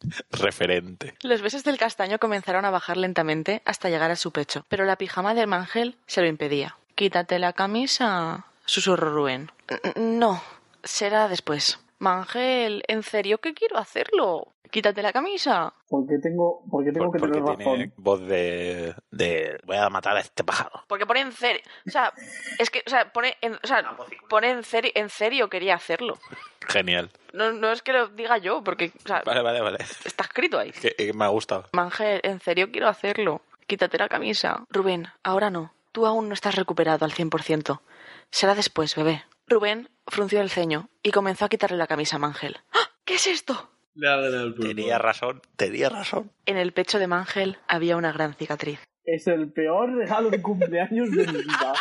Referente. Los besos del castaño comenzaron a bajar lentamente hasta llegar a su pecho, pero la pijama de Mangel se lo impedía. «Quítate la camisa», susurró Rubén. «No, será después». «Mangel, ¿en serio que quiero hacerlo? Quítate la camisa». ¿Por qué tengo, por qué tengo Por- que porque tener tiene razón? voz de, de... Voy a matar a este pájaro. Porque pone en serio... O sea, es que... O sea, pone en, o sea, pone en serio... En serio quería hacerlo. Genial. No, no es que lo diga yo, porque... O sea, Vale, vale, vale. está escrito ahí. Que, que me ha gustado. Mangel, en serio quiero hacerlo. Quítate la camisa. Rubén, ahora no. Tú aún no estás recuperado al cien por ciento. Será después, bebé. Rubén frunció el ceño y comenzó a quitarle la camisa a Mangel. ¡Ah! ¿Qué es esto? Le ha ganado el pulmón. Tenía razón, tenía razón. En el pecho de Mangel había una gran cicatriz. Es el peor regalo de cumpleaños de mi vida.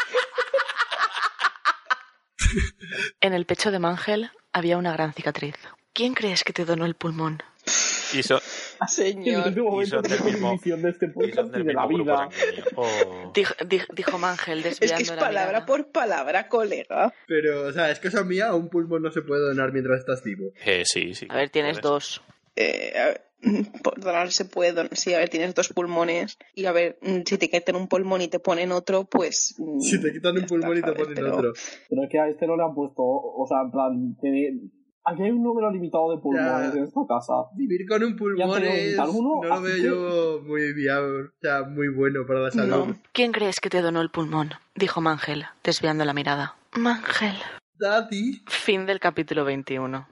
En el pecho de Mangel había una gran cicatriz. ¿Quién crees que te donó el pulmón? Y son, En Señor. este momento son del tengo mismo- visión de este y son podcast del y de la mismo grupo vida. sanguíneo. Oh. Dijo, dijo, dijo Mangel Es desviando que es la palabra mirada. por palabra, colega. Pero, o sea, es cosa mía, un pulmón no se puede donar mientras estás vivo. Eh, sí, sí. A ver, tienes Puedes. dos. Eh, a ver, por donar se puede donar. Sí, a ver, tienes dos pulmones. Y a ver, mm, si te quitan un pulmón y te ponen otro, pues. mm, Si te quitan ya un pulmón está, y te ¿sabes? ponen Pero- otro. Pero es que a este no le han puesto, o sea, en plan, tiene- aquí hay un número limitado de pulmones Ya. en esta casa. Vivir con un Ya pulmón te lo es... quitan uno, No lo así veo que- yo muy viable, o sea, muy bueno para la salud. No. ¿Quién crees que te donó el pulmón? Dijo Mangel, desviando la mirada. Mangel. Daddy. Fin del capítulo veintiuno.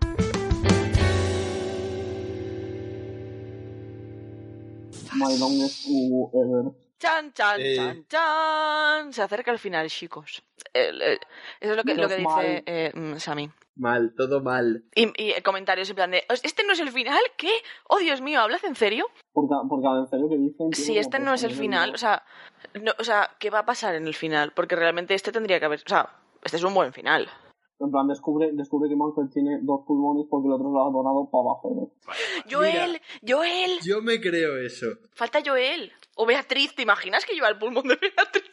My longest uh, ever. Chan, chan, Eh. chan, chan. Se acerca al final, chicos. El- el- eso es lo que, lo que Menos mal. dice eh, mm, Sammy. Mal, todo mal. Y, y comentarios en plan de, ¿este no es el final? ¿Qué? Oh, Dios mío, ¿hablas en serio? Porque, porque en serio que dicen... Si este no es el final, o sea, no, o sea, ¿qué va a pasar en el final? Porque realmente este tendría que haber... O sea, este es un buen final. En plan, descubre, descubre que Manfred tiene dos pulmones porque el otro lo ha donado para abajo. Joel, Joel, Yo me creo eso. falta Joel. O Beatriz, ¿te imaginas que lleva el pulmón de Beatriz?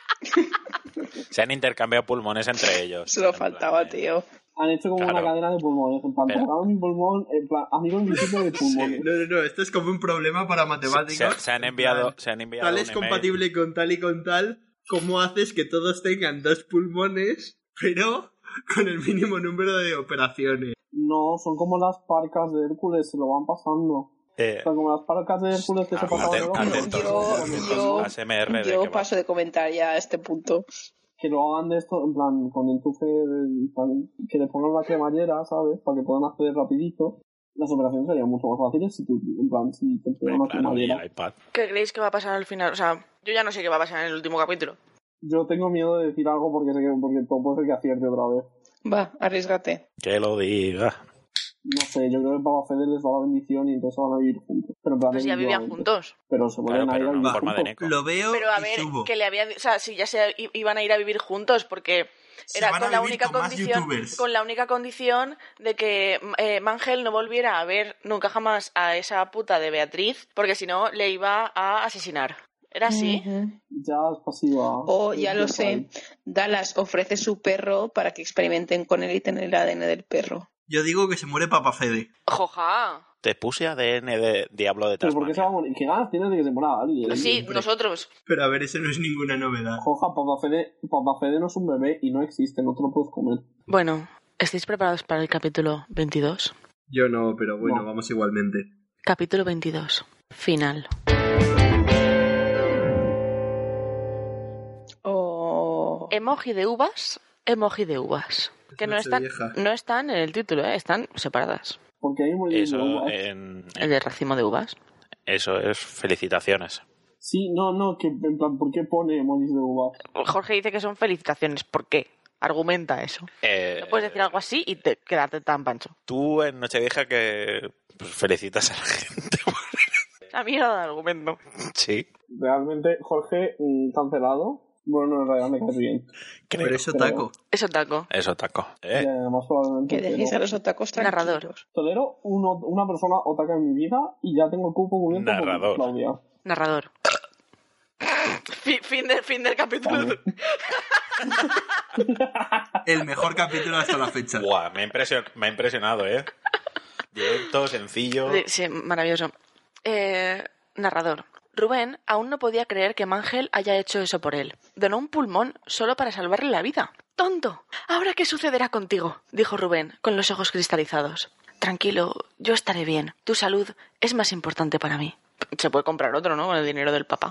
Se han intercambiado pulmones entre ellos. Solo En plan, faltaba, eh, tío. Han hecho como Claro. una cadena de pulmones. En plan, Pero- tocaron mi pulmón, en plan, amigo invisible de pulmones. No, no, no, esto es como un problema para Se, matemáticos. se han enviado, se han enviado Tal un es email. compatible con tal y con tal. ¿Cómo haces que todos tengan dos pulmones, pero con el mínimo número de operaciones? No, son como las parcas de Hércules, se lo van pasando. Eh, O sea, como las parcas de Hércules que se Ah, pasaban aten- de los atentos, Yo, atentos, yo, A S M R de yo que va. paso de comentar ya a este punto. Que lo hagan de esto, en plan, con enchufe, de- en plan, que le pongan la cremallera, ¿sabes? Para que puedan hacer rapidito. Las operaciones serían mucho más fáciles si tú, en plan, si te ponen una Hombre, claro, y cremallera. el iPad. ¿Qué creéis que va a pasar al final? O sea, yo ya no sé qué va a pasar en el último capítulo. Yo tengo miedo de decir algo porque sé que, porque todo puede ser que acierte otra vez. Va, arriesgate. Que lo diga. No sé, yo creo que Papa Fede les da la bendición y entonces van a vivir juntos. Pero en plan, Pues ya vivían definitivamente. juntos. Pero se vuelven Claro, a ir pero a no en vivir forma de juntos. neco. Lo veo Pero a y ver, subo. que le había... O sea, si ya se i- iban a ir a vivir juntos, porque... Se Era van a con la vivir única con más condición, youtubers. con la única condición de que eh, Mangel no volviera a ver nunca jamás a esa puta de Beatriz, porque si no le iba a asesinar. ¿Era así? Ujú. Ya es pasiva. O, ya lo Sí, sé, Dallas ofrece su perro para que experimenten con él y tener el A D N del perro. Yo digo que se muere Papa Fede. Joja. Te puse A D N de Diablo de ¿Pero por qué se va a Tasmania. morir? ¿Qué ganas tienes de que se muera alguien? Sí, hombre. nosotros. Pero a ver, eso no es ninguna novedad. Joja, Papa Fede, Papa Fede no es un bebé y no existe, no te lo puedes comer. Bueno, ¿estáis preparados para el capítulo veintidós? Yo no, pero bueno, No. vamos igualmente. Capítulo veintidós. Final. O... Emoji de uvas, emoji de uvas. Que no están, Nochevieja. no están en el título, ¿eh? Están separadas. Porque hay un Eso, uvas. en, El de racimo de uvas. eso es felicitaciones. Sí, no, no, que en plan, ¿por qué pone emojis de uva? Jorge dice que son felicitaciones. ¿Por qué? Argumenta eso. Eh, No puedes decir algo así y te, quedarte tan pancho. Tú en Nochevieja que pues, felicitas a la gente. La mierda de argumento. Sí, Realmente, Jorge, mm, cancelado. Bueno, no, en realidad me cae bien. creo. Pero eso pero- taco. Eso taco. Eso, taco. Y Eh, además, probablemente. Que dejéis a pero- los otacos tranquilos. Narrador. Tolero uno, una persona otaka en mi vida y ya tengo el cupo cubierto Narrador. por Claudia. Narrador. Fin, fin, de- fin del capítulo. Vale. El mejor capítulo hasta la fecha. Buah, me ha, impresion- me ha impresionado, ¿eh? Directo, sencillo. Sí, maravilloso. Eh, narrador. Rubén aún no podía creer que Mangel haya hecho eso por él. Donó un pulmón solo para salvarle la vida. ¡Tonto! ¿Ahora qué sucederá contigo?, dijo Rubén, con los ojos cristalizados. Tranquilo, yo estaré bien. Tu salud es más importante para mí. Se puede comprar otro, ¿no?, con el dinero del papá.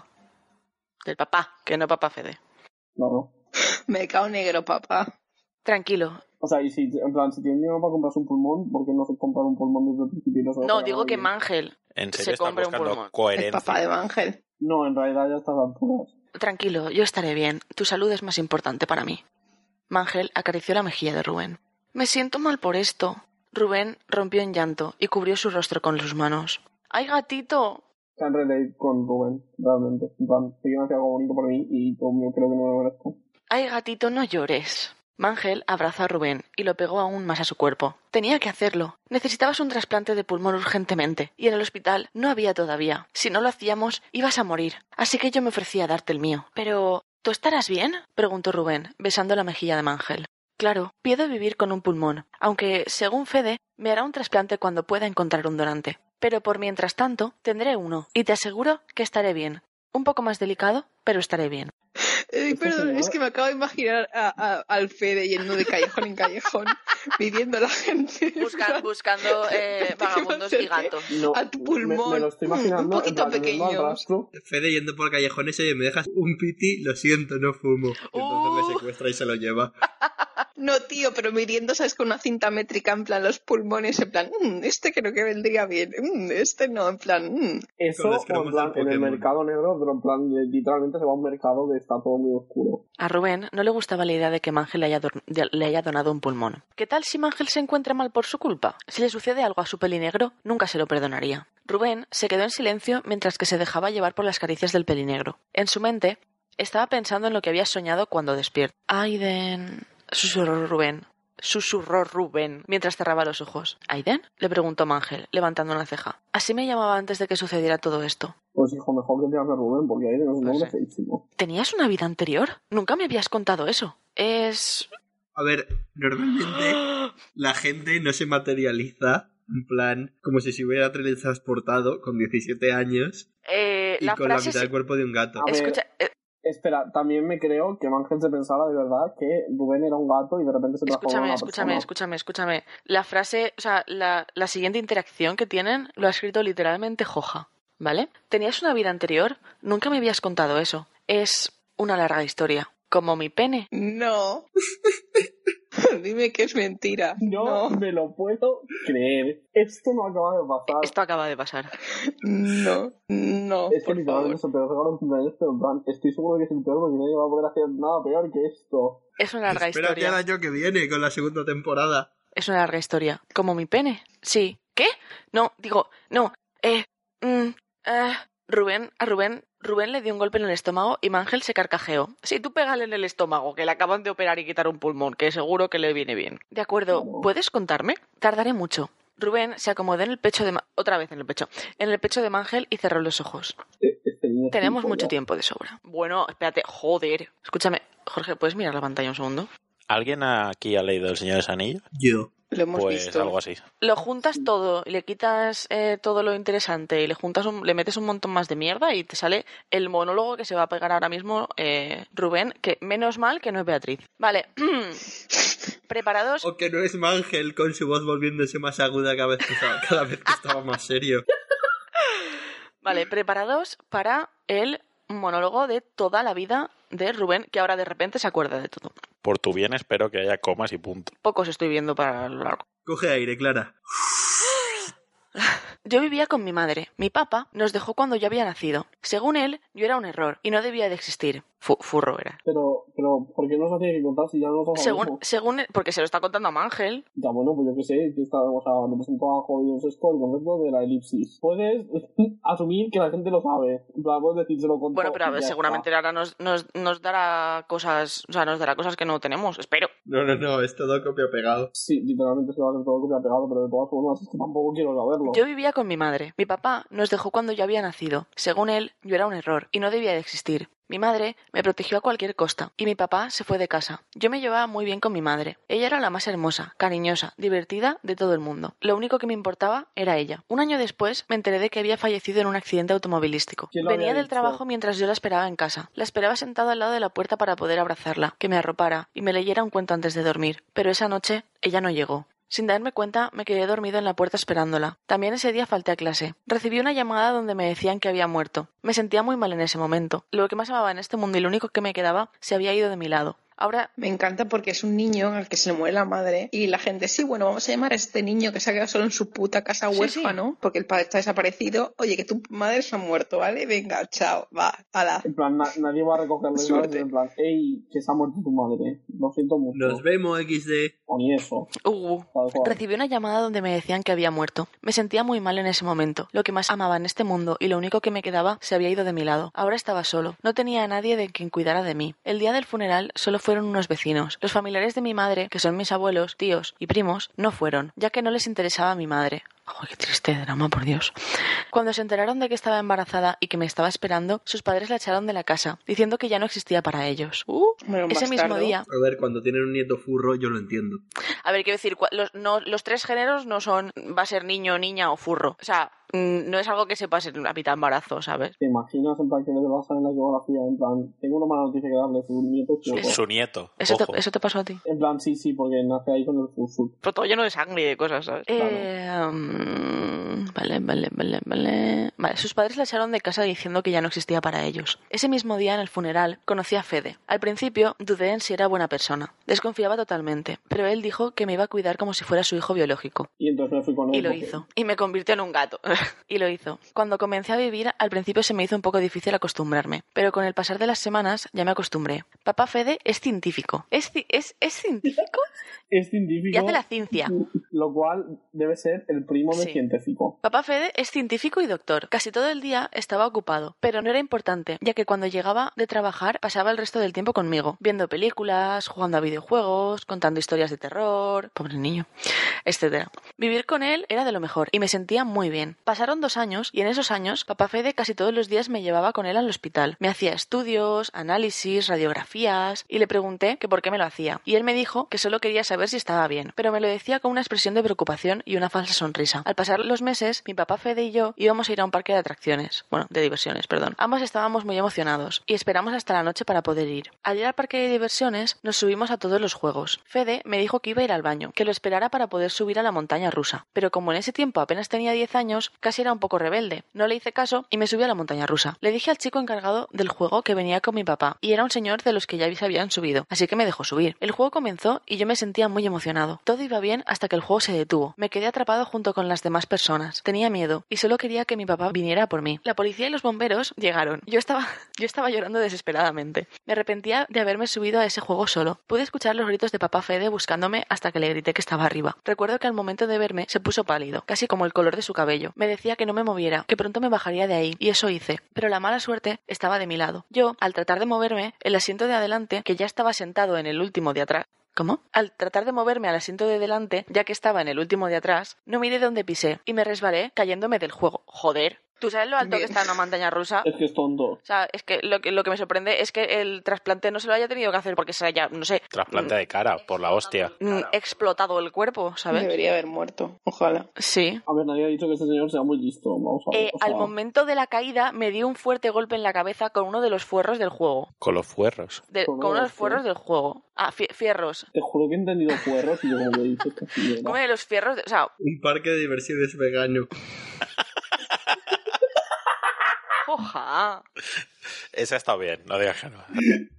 Del papá, que no papá Fede. No, no. Mercado negro, papá. Tranquilo. O sea, y si, en plan, si tienes dinero para comprarse un pulmón, ¿por qué no se comprar un pulmón desde el principio? Y no, se lo No, pagan a digo que alguien? Mangel En serio se está compre un buscando pulmón. El coherencia. papá de Ángel. No, en realidad ya a estas alturas. Tranquilo, yo estaré bien. Tu salud es más importante para mí. Mangel acarició la mejilla de Rubén. Me siento mal por esto. Rubén rompió en llanto y cubrió su rostro con sus manos. ¡Ay, gatito! Can relate con Rubén, realmente. En plan, sí que me hacía algo bonito por mí y todo yo creo que no me lo merezco. ¡Ay, gatito, no llores! Mangel abrazó a Rubén y lo pegó aún más a su cuerpo. Tenía que hacerlo. Necesitabas un trasplante de pulmón urgentemente, y en el hospital no había todavía. Si no lo hacíamos, ibas a morir. Así que yo me ofrecí a darte el mío. Pero, ¿tú estarás bien?, preguntó Rubén, besando la mejilla de Mangel. Claro, pido vivir con un pulmón, aunque, según Fede, me hará un trasplante cuando pueda encontrar un donante. Pero por mientras tanto, tendré uno, y te aseguro que estaré bien. Un poco más delicado, pero estaré bien. Eh, Este perdón, señor- es que me acabo de imaginar a, a- al Fede yendo de callejón en callejón, pidiendo a la gente. en Busca- plan, buscando eh, que me vagabundos y acerque gatos. No, a tu me, pulmón. me lo estoy Mm, imaginando, un poquito en plan, yendo al pequeños. rastro. Fede yendo por callejones, oye, me dejas un piti, lo siento, no fumo. Y entonces Uh. le secuestra y se lo lleva. No, tío, pero midiendo, ¿sabes? Con una cinta métrica, en plan, los pulmones, en plan, "Mm, este creo que vendría bien, mm, este no, en plan, mm". Eso, Con los o en cromos plan, del en el Pokémon. mercado negro, pero en plan, literalmente se va a un mercado que está todo muy oscuro. A Rubén no le gustaba la idea de que Mangel le haya, dor- de- le haya donado un pulmón. ¿Qué tal si Mangel se encuentra mal por su culpa? Si le sucede algo a su pelinegro, nunca se lo perdonaría. Rubén se quedó en silencio mientras que se dejaba llevar por las caricias del pelinegro. En su mente, estaba pensando en lo que había soñado cuando despierta. «Aiden», susurró Rubén. Susurró Rubén mientras cerraba los ojos. ¿Aiden?, le preguntó Mangel, levantando una ceja. Así me llamaba antes de que sucediera todo esto. Pues hijo, mejor que te llame Rubén, porque ahí tenemos un Pues nombre sí. feísimo. ¿Tenías una vida anterior? Nunca me habías contado eso. Es... A ver, normalmente la gente no se materializa, en plan, como si se hubiera teletransportado con diecisiete años Eh, y la con la frase... mitad del cuerpo de un gato. A ver, Escucha... eh, Espera, también me creo que Mangel se pensara de verdad que Rubén era un gato y de repente se transformó en Escúchame, una escúchame, persona. escúchame, escúchame. La frase, o sea, la, la siguiente interacción que tienen lo ha escrito literalmente Joja, ¿vale? ¿Tenías una vida anterior? Nunca me habías contado eso. Es una larga historia. Como mi pene. No. Dime que es mentira. No, No, me lo puedo creer. Esto no acaba de pasar. Esto acaba de pasar. no, no, Es que por literalmente favor. se te lo regalan cumpleaños, pero en plan, estoy seguro que es el peor porque nadie va a poder hacer nada peor que esto. Es una larga Espérate al historia. año que viene con la segunda temporada. Es una larga historia. ¿Como mi pene? Sí. ¿Qué? No, digo, no. Eh, mm, eh, Rubén, a Rubén, Rubén le dio un golpe en el estómago y Mangel se carcajeó. Sí, tú pégale en el estómago, que le acaban de operar y quitar un pulmón, que seguro que le viene bien. De acuerdo, ¿puedes contarme? Tardaré mucho. Rubén se acomodó en el pecho de... Ma- otra vez en el pecho. En el pecho de Mangel y cerró los ojos. E- Este niño es Tenemos gilipollas. mucho tiempo de sobra. Bueno, espérate, joder. Escúchame, Jorge, ¿puedes mirar la pantalla un segundo? ¿Alguien aquí ha leído El Señor de los Anillos? Yo. Lo hemos Pues visto. algo así. Lo juntas todo y le quitas eh, todo lo interesante y le juntas un- le metes un montón más de mierda y te sale el monólogo que se va a pegar ahora mismo eh, Rubén, que menos mal que no es Beatriz. Vale, preparados. O que no es Mangel con su voz volviéndose más aguda cada vez que estaba, cada vez que estaba más serio. Vale, preparados para el monólogo de toda la vida de Rubén, que ahora de repente se acuerda de todo. Por tu bien espero que haya comas y punto. Pocos estoy viendo para lo largo. Coge aire, Clara. Yo vivía con mi madre. Mi papá nos dejó cuando yo había nacido. Según él, yo era un error y no debía de existir. Fu- furro era. Pero, pero, ¿por qué no se tiene que contar si ya no lo Según, sabemos? según él, porque se lo está contando a Mangel. Ya bueno, pues yo qué sé, que está, o sea, le presentó a Joven Sexto el concepto de la elipsis. Puedes asumir que la gente lo sabe. En plan, puedes decírselo con Bueno, todo pero a y ver, ya seguramente está. ahora nos, nos, nos dará cosas, o sea, nos dará cosas que no tenemos, espero. No, no, no, es todo copia pegado. Sí, literalmente se va a hacer todo copia pegado, pero de todas formas es que tampoco quiero saberlo. Yo vivía con mi madre. Mi papá nos dejó cuando yo había nacido. Según él, yo era un error y no debía de existir. Mi madre me protegió a cualquier costa y mi papá se fue de casa. Yo me llevaba muy bien con mi madre. Ella era la más hermosa, cariñosa, divertida de todo el mundo. Lo único que me importaba era ella. Un año después me enteré de que había fallecido en un accidente automovilístico. Venía del trabajo mientras yo la esperaba en casa. La esperaba sentada al lado de la puerta para poder abrazarla, que me arropara y me leyera un cuento antes de dormir. Pero esa noche ella no llegó. Sin darme cuenta, me quedé dormido en la puerta esperándola. También ese día falté a clase. Recibí una llamada donde me decían que había muerto. Me sentía muy mal en ese momento. Lo que más amaba en este mundo y lo único que me quedaba se había ido de mi lado. Ahora me encanta porque es un niño al que se le muere la madre y la gente, sí, bueno, vamos a llamar a este niño que se ha quedado solo en su puta casa huérfano, sí, sí. porque el padre está desaparecido. Oye, que tu madre se ha muerto, ¿vale? Venga, chao, va, ala. En plan, na- nadie va a recogerlo, ¿sabes? En plan, ey, que se ha muerto tu madre. Lo siento mucho. Nos vemos, equis de. O ni eso. Uh, recibí una llamada donde me decían que había muerto. Me sentía muy mal en ese momento. Lo que más amaba en este mundo y lo único que me quedaba se había ido de mi lado. Ahora estaba solo. No tenía a nadie de quien cuidara de mí. El día del funeral solo fueron unos vecinos. Los familiares de mi madre, que son mis abuelos, tíos y primos, no fueron, ya que no les interesaba a mi madre. ¡Ay, qué triste drama, por Dios! Cuando se enteraron de que estaba embarazada y que me estaba esperando, sus padres la echaron de la casa, diciendo que ya no existía para ellos. Uh, bueno, ese bastardo. mismo día... A ver, cuando tienen un nieto furro, yo lo entiendo. A ver, quiero decir, los, no, los tres géneros no son, va a ser niño, niña o furro. O sea, no es algo que se pase en la mitad embarazo, ¿sabes? ¿Te imaginas en plan que le basan en la geografía? En plan, tengo una mala noticia que darle, su nieto furro. Su nieto. ¿Eso te, ¿Eso te pasó a ti? En plan, sí, sí, porque nace ahí con el furfur. Pero todo lleno de sangre y de cosas, ¿sabes? Claro. Eh, um, vale, vale, vale, vale. Vale, sus padres la echaron de casa diciendo que ya no existía para ellos. Ese mismo día, en el funeral, conocí a Fede. Al principio, dudé en si era buena persona. Desconfiaba totalmente, pero él dijo que me iba a cuidar como si fuera su hijo biológico. Y entonces me fui con él. Y lo porque... hizo. Y me convirtió en un gato. Y lo hizo. Cuando comencé a vivir, al principio se me hizo un poco difícil acostumbrarme, pero con el pasar de las semanas ya me acostumbré. Papá Fede es científico. ¿Es, ci- es, es científico? Es científico. Y hace la ciencia. Lo cual debe ser el primo del Sí. científico. Papá Fede es científico y doctor. Casi todo el día estaba ocupado, pero no era importante, ya que cuando llegaba de trabajar pasaba el resto del tiempo conmigo, viendo películas, jugando a videojuegos, contando historias de terror, pobre niño, etcétera. Vivir con él era de lo mejor y me sentía muy bien. Pasaron dos años y en esos años Papá Fede casi todos los días me llevaba con él al hospital. Me hacía estudios, análisis, radiografías y le pregunté que por qué me lo hacía. Y él me dijo que solo quería saber si estaba bien, pero me lo decía con una expresión de preocupación y una falsa sonrisa. Al pasar los meses, mi papá Fede y yo íbamos a ir a un parque de atracciones, bueno, de diversiones, perdón. Ambos estábamos muy emocionados y esperamos hasta la noche para poder ir. Al ir al parque de diversiones, nos subimos a todos los juegos. Fede me dijo que iba a ir al baño, que lo esperara para poder subir a la montaña rusa. Pero como en ese tiempo apenas tenía diez años, casi era un poco rebelde. No le hice caso y me subí a la montaña rusa. Le dije al chico encargado del juego que venía con mi papá y era un señor de los que ya se habían subido, así que me dejó subir. El juego comenzó y yo me sentía muy emocionado. Todo iba bien hasta que el juego se detuvo. Me quedé atrapado junto con las demás personas. Tenía miedo y solo quería que mi papá viniera por mí. La policía y los bomberos llegaron. Yo estaba, yo estaba llorando desesperadamente. Me arrepentía de haberme subido a ese juego solo. Pude escuchar los gritos de papá Fede buscándome hasta que le grité que estaba arriba. Recuerdo que al momento de verme se puso pálido, casi como el color de su cabello. Me decía que no me moviera, que pronto me bajaría de ahí, y eso hice. Pero la mala suerte estaba de mi lado. Yo, al tratar de moverme, el asiento de adelante, que ya estaba sentado en el último de atrás, ¿Cómo? Al tratar de moverme al asiento de delante, ya que estaba en el último de atrás, no miré dónde pisé y me resbalé cayéndome del juego. ¡Joder! ¿Tú sabes lo alto Bien. que está en una montaña rusa? Es que es tonto. O sea, es que lo, que lo que me sorprende es que el trasplante no se lo haya tenido que hacer porque se haya, no sé, Trasplante de cara, por la hostia. mm, explotado el cuerpo, ¿sabes? Debería haber muerto. Ojalá. Sí. A ver, nadie ha dicho que este señor sea muy listo. Vamos a ver. Eh, o sea, al momento de la caída me dio un fuerte golpe en la cabeza con uno de los fuerros del juego. Con los fuerros. De- Con con uno de los los fuerros del juego. Ah, fie- fierros. Te juro que he entendido fuerros y yo como que dices que así era. Uno de los fierros, de- o sea, Un parque de diversiones vegano. oja. Ese ha estado bien, no digas que no.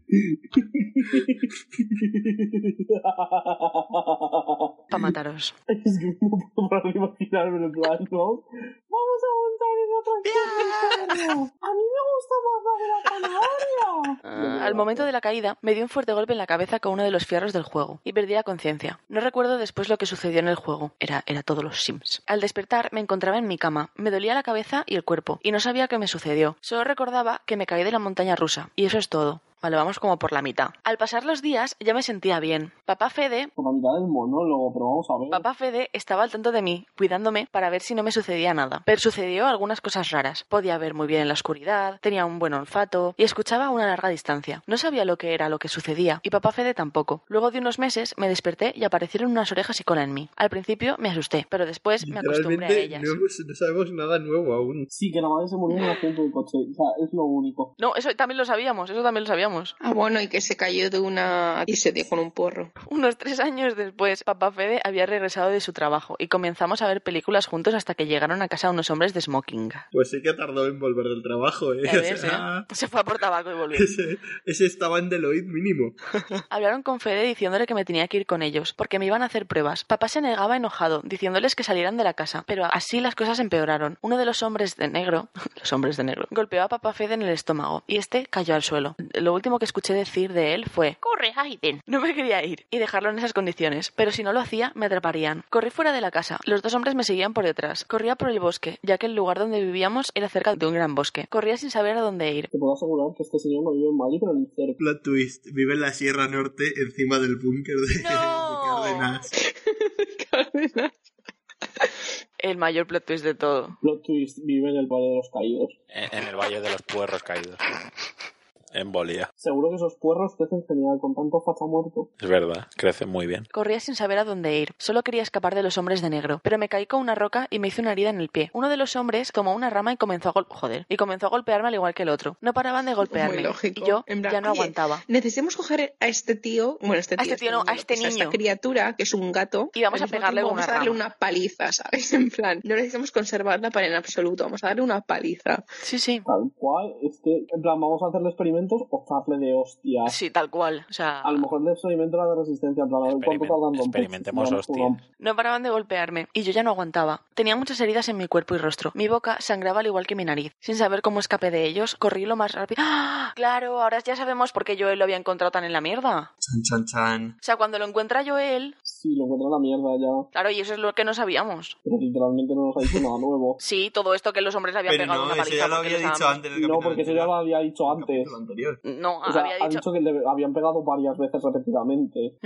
Para mataros. Es que no puedo parar de imaginarme en plan, ¿no? Vamos a montar en otra cosa. A mí me gusta más la de la zanahoria. Ah, al momento de la caída, me dio un fuerte golpe en la cabeza con uno de los fierros del juego y perdí la conciencia. No recuerdo después lo que sucedió en el juego. Era, era todos los Sims. Al despertar, me encontraba en mi cama. Me dolía la cabeza y el cuerpo y no sabía qué me sucedió. Solo recordaba que me caí de la montaña rusa y eso es todo. Vale, vamos como por la mitad. Al pasar los días ya me sentía bien. Papá Fede... Por la mitad del monólogo, pero vamos a ver. Papá Fede estaba al tanto de mí, cuidándome para ver si no me sucedía nada. Pero sucedió algunas cosas raras. Podía ver muy bien en la oscuridad, tenía un buen olfato y escuchaba a una larga distancia. No sabía lo que era lo que sucedía, y papá Fede tampoco. Luego de unos meses me desperté y aparecieron unas orejas y cola en mí. Al principio me asusté, pero después me acostumbré a ellas. No, no sabemos nada nuevo aún. Sí, que la madre se murió en un accidente de coche. O sea, es lo único. No, eso también lo sabíamos, eso también lo sabíamos. Ah, bueno, y que se cayó de una... y se dio con un porro. Unos tres años después, papá Fede había regresado de su trabajo y comenzamos a ver películas juntos hasta que llegaron a casa unos hombres de smoking. Pues sí que tardó en volver del trabajo, ¿eh? Ya ves, o sea, ¿eh? Se fue a por tabaco y volvió. Ese, ese estaba en Deloitte mínimo. Hablaron con Fede diciéndole que me tenía que ir con ellos, porque me iban a hacer pruebas. Papá se negaba enojado, diciéndoles que salieran de la casa, pero así las cosas empeoraron. Uno de los hombres de negro, los hombres de negro, golpeó a papá Fede en el estómago, y este cayó al suelo. Lo último que escuché decir de él fue: «¡Corre, Aiden!». No me quería ir y dejarlo en esas condiciones, pero si no lo hacía, me atraparían. Corrí fuera de la casa. Los dos hombres me seguían por detrás. Corría por el bosque, ya que el lugar donde vivíamos era cerca de un gran bosque. Corría sin saber a dónde ir. Te puedo asegurar que este señor no vive en Madrid, pero en el cerco. Plot twist. Vive en la Sierra Norte, encima del búnker de, ¡No! de Cárdenas. Cárdenas. El mayor plot twist de todo. Plot twist, vive en el Valle de los Caídos. En, en el Valle de los Puerros Caídos. En Bolivia. Seguro que esos puerros crecen genial con tanto facha muerto. Es verdad, crece muy bien. Corría sin saber a dónde ir. Solo quería escapar de los hombres de negro, pero me caí con una roca y me hice una herida en el pie. Uno de los hombres tomó una rama y comenzó a gol... joder, y comenzó a golpearme al igual que el otro. No paraban de golpearme. Muy lógico. Y yo En plan, ya no oye, aguantaba. Necesitamos coger a este tío, bueno, este tío, A este tío no, a este o sea, niño. esta criatura que es un gato, Y vamos a al mismo pegarle tiempo con vamos una a darle rama. una paliza, ¿sabes? En plan, no necesitamos conservarla para en absoluto, vamos a darle una paliza. Sí, sí. Tal cual, es que, en plan, vamos a hacerle experimentos o darle de hostias. Sí, tal cual. O sea, A lo mejor el experimento era de resistencia, en plan, a ver cuánto Experimen- tardan en romper. experimentemos Vamos, hostias. vamos. no paraban de golpearme y yo ya no aguantaba. Tenía muchas heridas en mi cuerpo y rostro. Mi boca sangraba al igual que mi nariz. Sin saber cómo escapé de ellos, corrí lo más rápido. ¡Ah! Claro, ahora ya sabemos por qué Joel lo había encontrado tan en la mierda. Chan, chan, chan. O sea, cuando lo encuentra Joel... Sí, lo encontré en la mierda ya. Claro, y eso es lo que no sabíamos. Pero literalmente no nos ha dicho nada nuevo. Sí, todo esto que los hombres le habían Pero pegado no, una eso paliza ya lo porque había les dicho daban- antes del No, capítulo porque eso ya lo anterior. había dicho antes. Capítulo anterior. No, O sea, había ha dicho... dicho que le habían pegado varias veces repetidamente.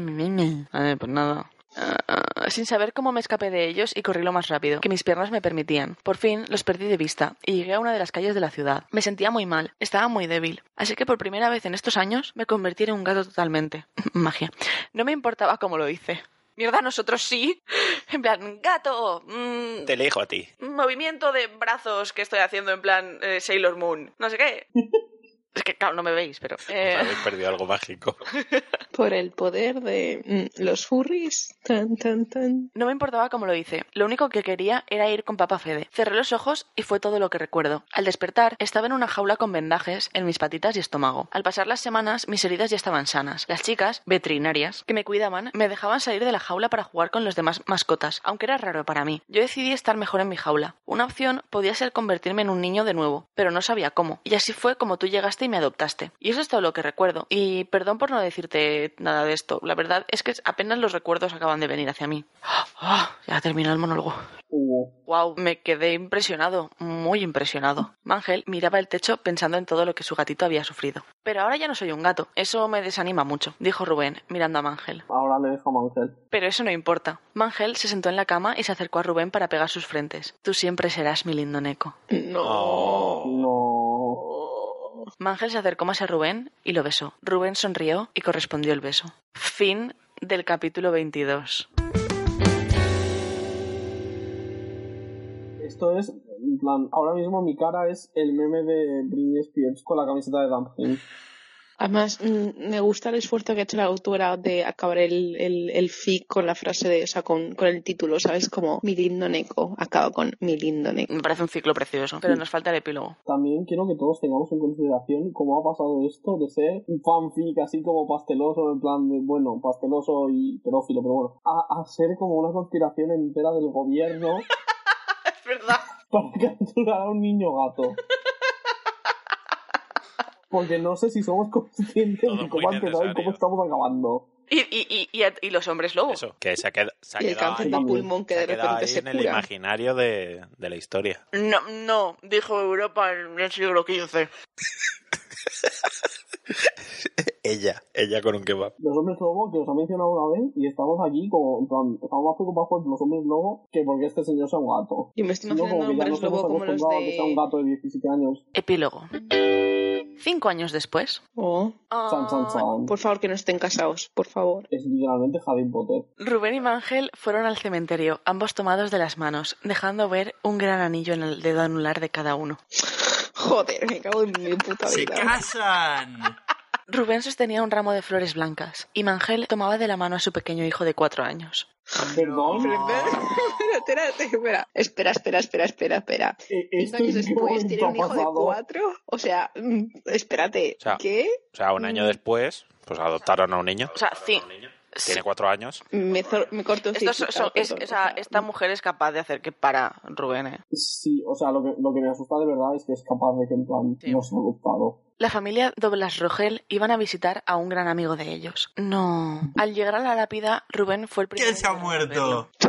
Vale, pues nada. Ah, sin saber cómo me escapé de ellos y corrí lo más rápido que mis piernas me permitían. Por fin los perdí de vista y llegué a una de las calles de la ciudad. Me sentía muy mal, estaba muy débil. Así que por primera vez en estos años me convertí en un gato totalmente. Magia. No me importaba cómo lo hice. Mierda, nosotros sí. En plan, gato. Mmm, Te elijo a ti. movimiento de brazos que estoy haciendo en plan eh, Sailor Moon. No sé qué. Es que, claro, no me veis, pero... eh, Os habéis perdido algo mágico. Por el poder de mm, los furries. Tan, tan, tan. No me importaba cómo lo hice. Lo único que quería era ir con papá Fede. Cerré los ojos y fue todo lo que recuerdo. Al despertar, estaba en una jaula con vendajes en mis patitas y estómago. Al pasar las semanas, mis heridas ya estaban sanas. Las chicas, veterinarias, que me cuidaban, me dejaban salir de la jaula para jugar con los demás mascotas, aunque era raro para mí. Yo decidí estar mejor en mi jaula. Una opción podía ser convertirme en un niño de nuevo, pero no sabía cómo. Y así fue como tú llegaste y me adoptaste. Y eso es todo lo que recuerdo. Y perdón por no decirte nada de esto. La verdad es que apenas los recuerdos acaban de venir hacia mí. ¡Ah! Ya terminó el monólogo. Hugo. Wow, me quedé impresionado, muy impresionado. Mangel miraba el techo pensando en todo lo que su gatito había sufrido. Pero ahora ya no soy un gato, eso me desanima mucho, dijo Rubén, mirando a Mangel. Ahora le dejo a Mangel. Pero eso no importa. Mangel se sentó en la cama y se acercó a Rubén para pegar sus frentes. Tú siempre serás mi lindo Neko. No. No. Mangel se acercó más a Rubén y lo besó. Rubén sonrió y correspondió el beso. Fin del capítulo veintidós. Esto es, en plan, ahora mismo mi cara es el meme de Britney Spears con la camiseta de Dumpling. Además, mm, me gusta el esfuerzo que ha hecho la autora de acabar el, el, el fic con la frase de, o sea, con, con el título, ¿sabes? Como mi lindo Neko, acaba con mi lindo Neko. Me parece un ciclo precioso, pero nos falta el epílogo. También quiero que todos tengamos en consideración cómo ha pasado esto de ser un fanfic así como pasteloso, en plan de, bueno, pasteloso y pedófilo, pero bueno, a, a ser como una conspiración entera del gobierno Es verdad. para capturar a un niño gato. Porque no sé si somos conscientes Todo de muy cómo ha empezado y necesario. cómo estamos acabando. Y, y, y, y, y los hombres lobo. Eso, que se ha, qued- se ha Y el quedado cáncer ahí, de pulmón que se ha de quedado repente ahí se en el cura. imaginario de, de la historia. No, no, dijo Europa en el siglo quince. ella, ella con un kebab. Los hombres lobo que os ha mencionado una vez y estamos aquí como, en plan, estamos más preocupados por los hombres lobo que porque este señor sea un gato. Yo me estoy Sino imaginando como que ya hombres nos hemos lobo como los acostumbrado a que sea un de... gato de diecisiete años. Epílogo. Cinco años después. Oh, Chan, chan, chan. por favor, que no estén casados, por favor. Es literalmente Harry Potter. Rubén y Mangel fueron al cementerio, ambos tomados de las manos, dejando ver un gran anillo en el dedo anular de cada uno. Joder, me cago en mi puta ¡Se vida. casan! Rubén sostenía un ramo de flores blancas y Mangel tomaba de la mano a su pequeño hijo de cuatro años. ¿Perdón? Pero, espera, espera, espera, espera, espera, espera, espera, espera. Eh, Cinco ¿Esto años en qué después momento tiene un ha hijo de pasado? cuatro. O sea, mm, espérate, O sea, ¿qué? O sea, un año después, pues adoptaron a un niño. O sea, sí. Tiene cuatro años. Me, zor- me corto Estos son- son- es- o sea, esta mujer es capaz de hacer que para Rubén, ¿eh? Sí, o sea, lo que, lo que me asusta de verdad es que es capaz de que en plan Sí. no se ha adoptado. La familia Doblas Rogel iban a visitar a un gran amigo de ellos. No. Al llegar a la lápida, Rubén fue el primero. ¿Quién se ha en verlo. muerto?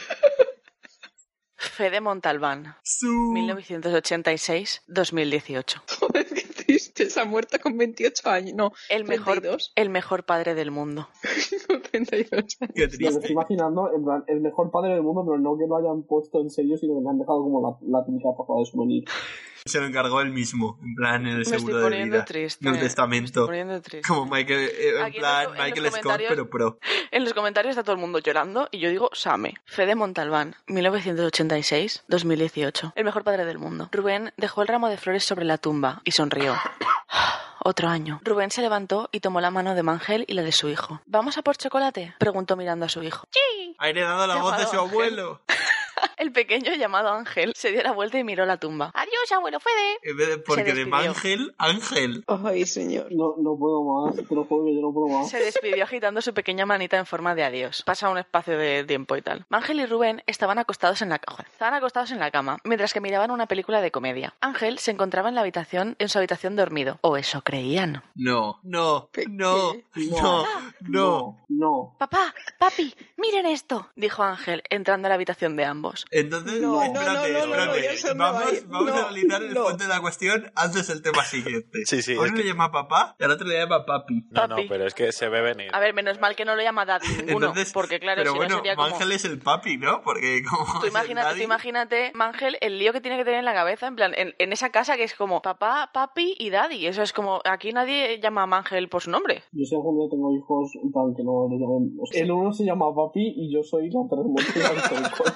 Fede Montalbán, Su... mil novecientos ochenta y seis a dos mil dieciocho. Joder, qué triste, se ha muerto con veintiocho años. No, El mejor, treinta y dos. el mejor padre del mundo. Con treinta y dos años. Qué Me lo estoy triste. imaginando, en plan, el mejor padre del mundo, pero no que lo hayan puesto en serio, sino que le han dejado como la, la típica taza de souvenir. Se lo encargó él mismo, en plan, en el Me estoy seguro de poniendo vida. triste. En el Me estoy testamento. poniendo triste. Como Michael, eh, en Aquí en plan, los- en los Michael Scott, comentarios- pero pro. En los comentarios está todo el mundo llorando y yo digo Same. Fede Montalbán, mil novecientos ochenta y seis a dos mil dieciocho. El mejor padre del mundo. Rubén dejó el ramo de flores sobre la tumba y sonrió. Otro año. Rubén se levantó y tomó la mano de Mangel y la de su hijo. ¿Vamos a por chocolate?, preguntó mirando a su hijo. ¡Sí! Ha heredado la voz de Llamado su Ángel. abuelo. El pequeño llamado Ángel se dio la vuelta y miró la tumba. ¡Adiós, abuelo Fede! En vez de- Porque de despidió. Mangel, Ángel. Ay, señor. No, no puedo más, te lo juro que yo no puedo más. Se despidió agitando su pequeña manita en forma de adiós. Pasa un espacio de tiempo y tal. Ángel y Rubén estaban acostados en la cama. Estaban acostados en la cama, mientras que miraban una película de comedia. Ángel se encontraba en la habitación, en su habitación dormido. O eso creían. No, no, no, ¿Qué? no, no. No. Papá, papi, miren esto, dijo Ángel, entrando a la habitación de ambos. Entonces, No, espérate, no, no, no, no, espérate. ya eso no vamos vale. vamos No, a analizar el no. fondo de la cuestión antes del tema siguiente. Sí, sí, A uno es le que- llama papá y al otro le llama papi. No, no, Papi. pero es que se ve venir. A ver, menos mal que no lo llama Dad ninguno, Entonces, porque claro, pero si bueno, no sería como... Mangel es el papi, ¿no? Porque como Tú es el imagínate, daddy, tú imagínate, Mangel, el lío que tiene que tener en la cabeza, en plan, en, en esa casa que es como papá, papi y daddy. Eso es como, aquí nadie llama a Mangel por su nombre. Yo si algún día tengo hijos, en plan que no le llamen... o sea, el uno se llama papi y yo soy la terremotriz del Solcón.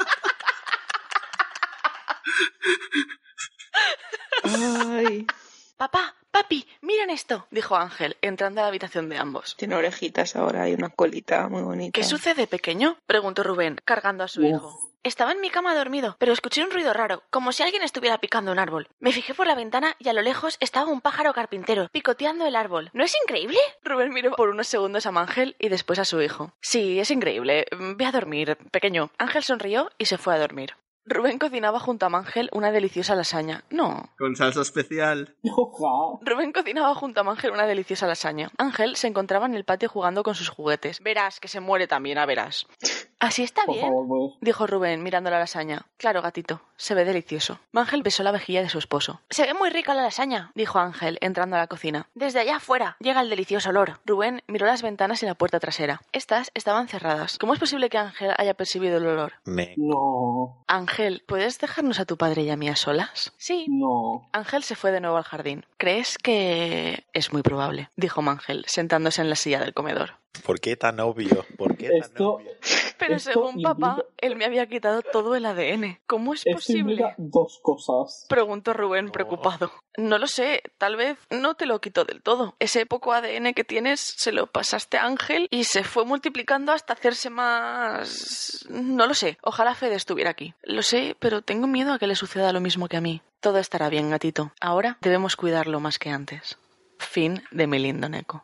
Ay. Papá, papi, miren esto, dijo Ángel, entrando a la habitación de ambos. Tiene orejitas ahora y una colita muy bonita. ¿Qué sucede, pequeño?, preguntó Rubén, cargando a su Uf. hijo. Estaba en mi cama dormido, pero escuché un ruido raro, como si alguien estuviera picando un árbol. Me fijé por la ventana y a lo lejos estaba un pájaro carpintero, picoteando el árbol. ¿No es increíble? Rubén miró por unos segundos a Mangel y después a su hijo. Sí, es increíble. Ve a dormir, pequeño. Ángel sonrió y se fue a dormir. Rubén cocinaba junto a Mangel una deliciosa lasaña. No. Con salsa especial. Oja. Rubén cocinaba junto a Mangel una deliciosa lasaña. Ángel se encontraba en el patio jugando con sus juguetes. Verás que se muere también, a verás. Así está Por bien, favor, pues. dijo Rubén mirando la lasaña. Claro, gatito, se ve delicioso. Mangel besó la mejilla de su esposo. Se ve muy rica la lasaña, dijo Ángel, entrando a la cocina. Desde allá afuera llega el delicioso olor. Rubén miró las ventanas y la puerta trasera. Estas estaban cerradas. ¿Cómo es posible que Ángel haya percibido el olor? Me... No. Ángel, ¿puedes dejarnos a tu padre y a mí a solas? Sí. No. Ángel se fue de nuevo al jardín. ¿Crees que...? Es muy probable, dijo Mangel, sentándose en la silla del comedor. ¿Por qué tan obvio? ¿Por qué tan Esto, obvio? Pero Esto según papá, implica- él me había quitado todo el A D N. ¿Cómo es esto posible? implica dos cosas. Preguntó Rubén preocupado. No lo sé, tal vez no te lo quitó del todo. Ese poco A D N que tienes se lo pasaste a Ángel y se fue multiplicando hasta hacerse más... No lo sé, ojalá Fede estuviera aquí. Lo sé, pero tengo miedo a que le suceda lo mismo que a mí. Todo estará bien, gatito. Ahora debemos cuidarlo más que antes. Fin de mi lindo Neko.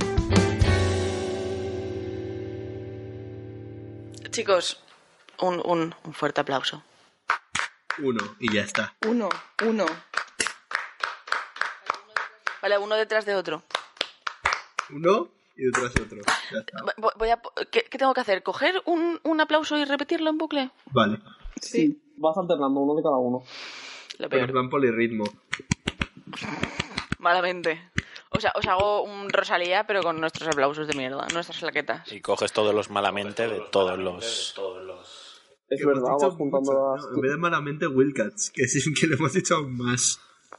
Chicos, un, un, un fuerte aplauso. Uno, y ya está. Uno, uno. Vale, uno detrás de otro. Uno y detrás otro. Ya está. Voy voy a, ¿qué, qué tengo que hacer? ¿Coger un, un aplauso y repetirlo en bucle? Vale. Sí. Vas alternando uno de cada uno. Lo Pero en peor. plan polirritmo. Malamente. O sea, os hago un Rosalía, pero con nuestros aplausos de mierda, nuestras claquetas. Y coges todos los malamente de todos los... Es Que hemos verdad, dicho vas juntando mucho, las... ¿no? En vez de malamente, Wildcats, que sí que le hemos dicho aún más.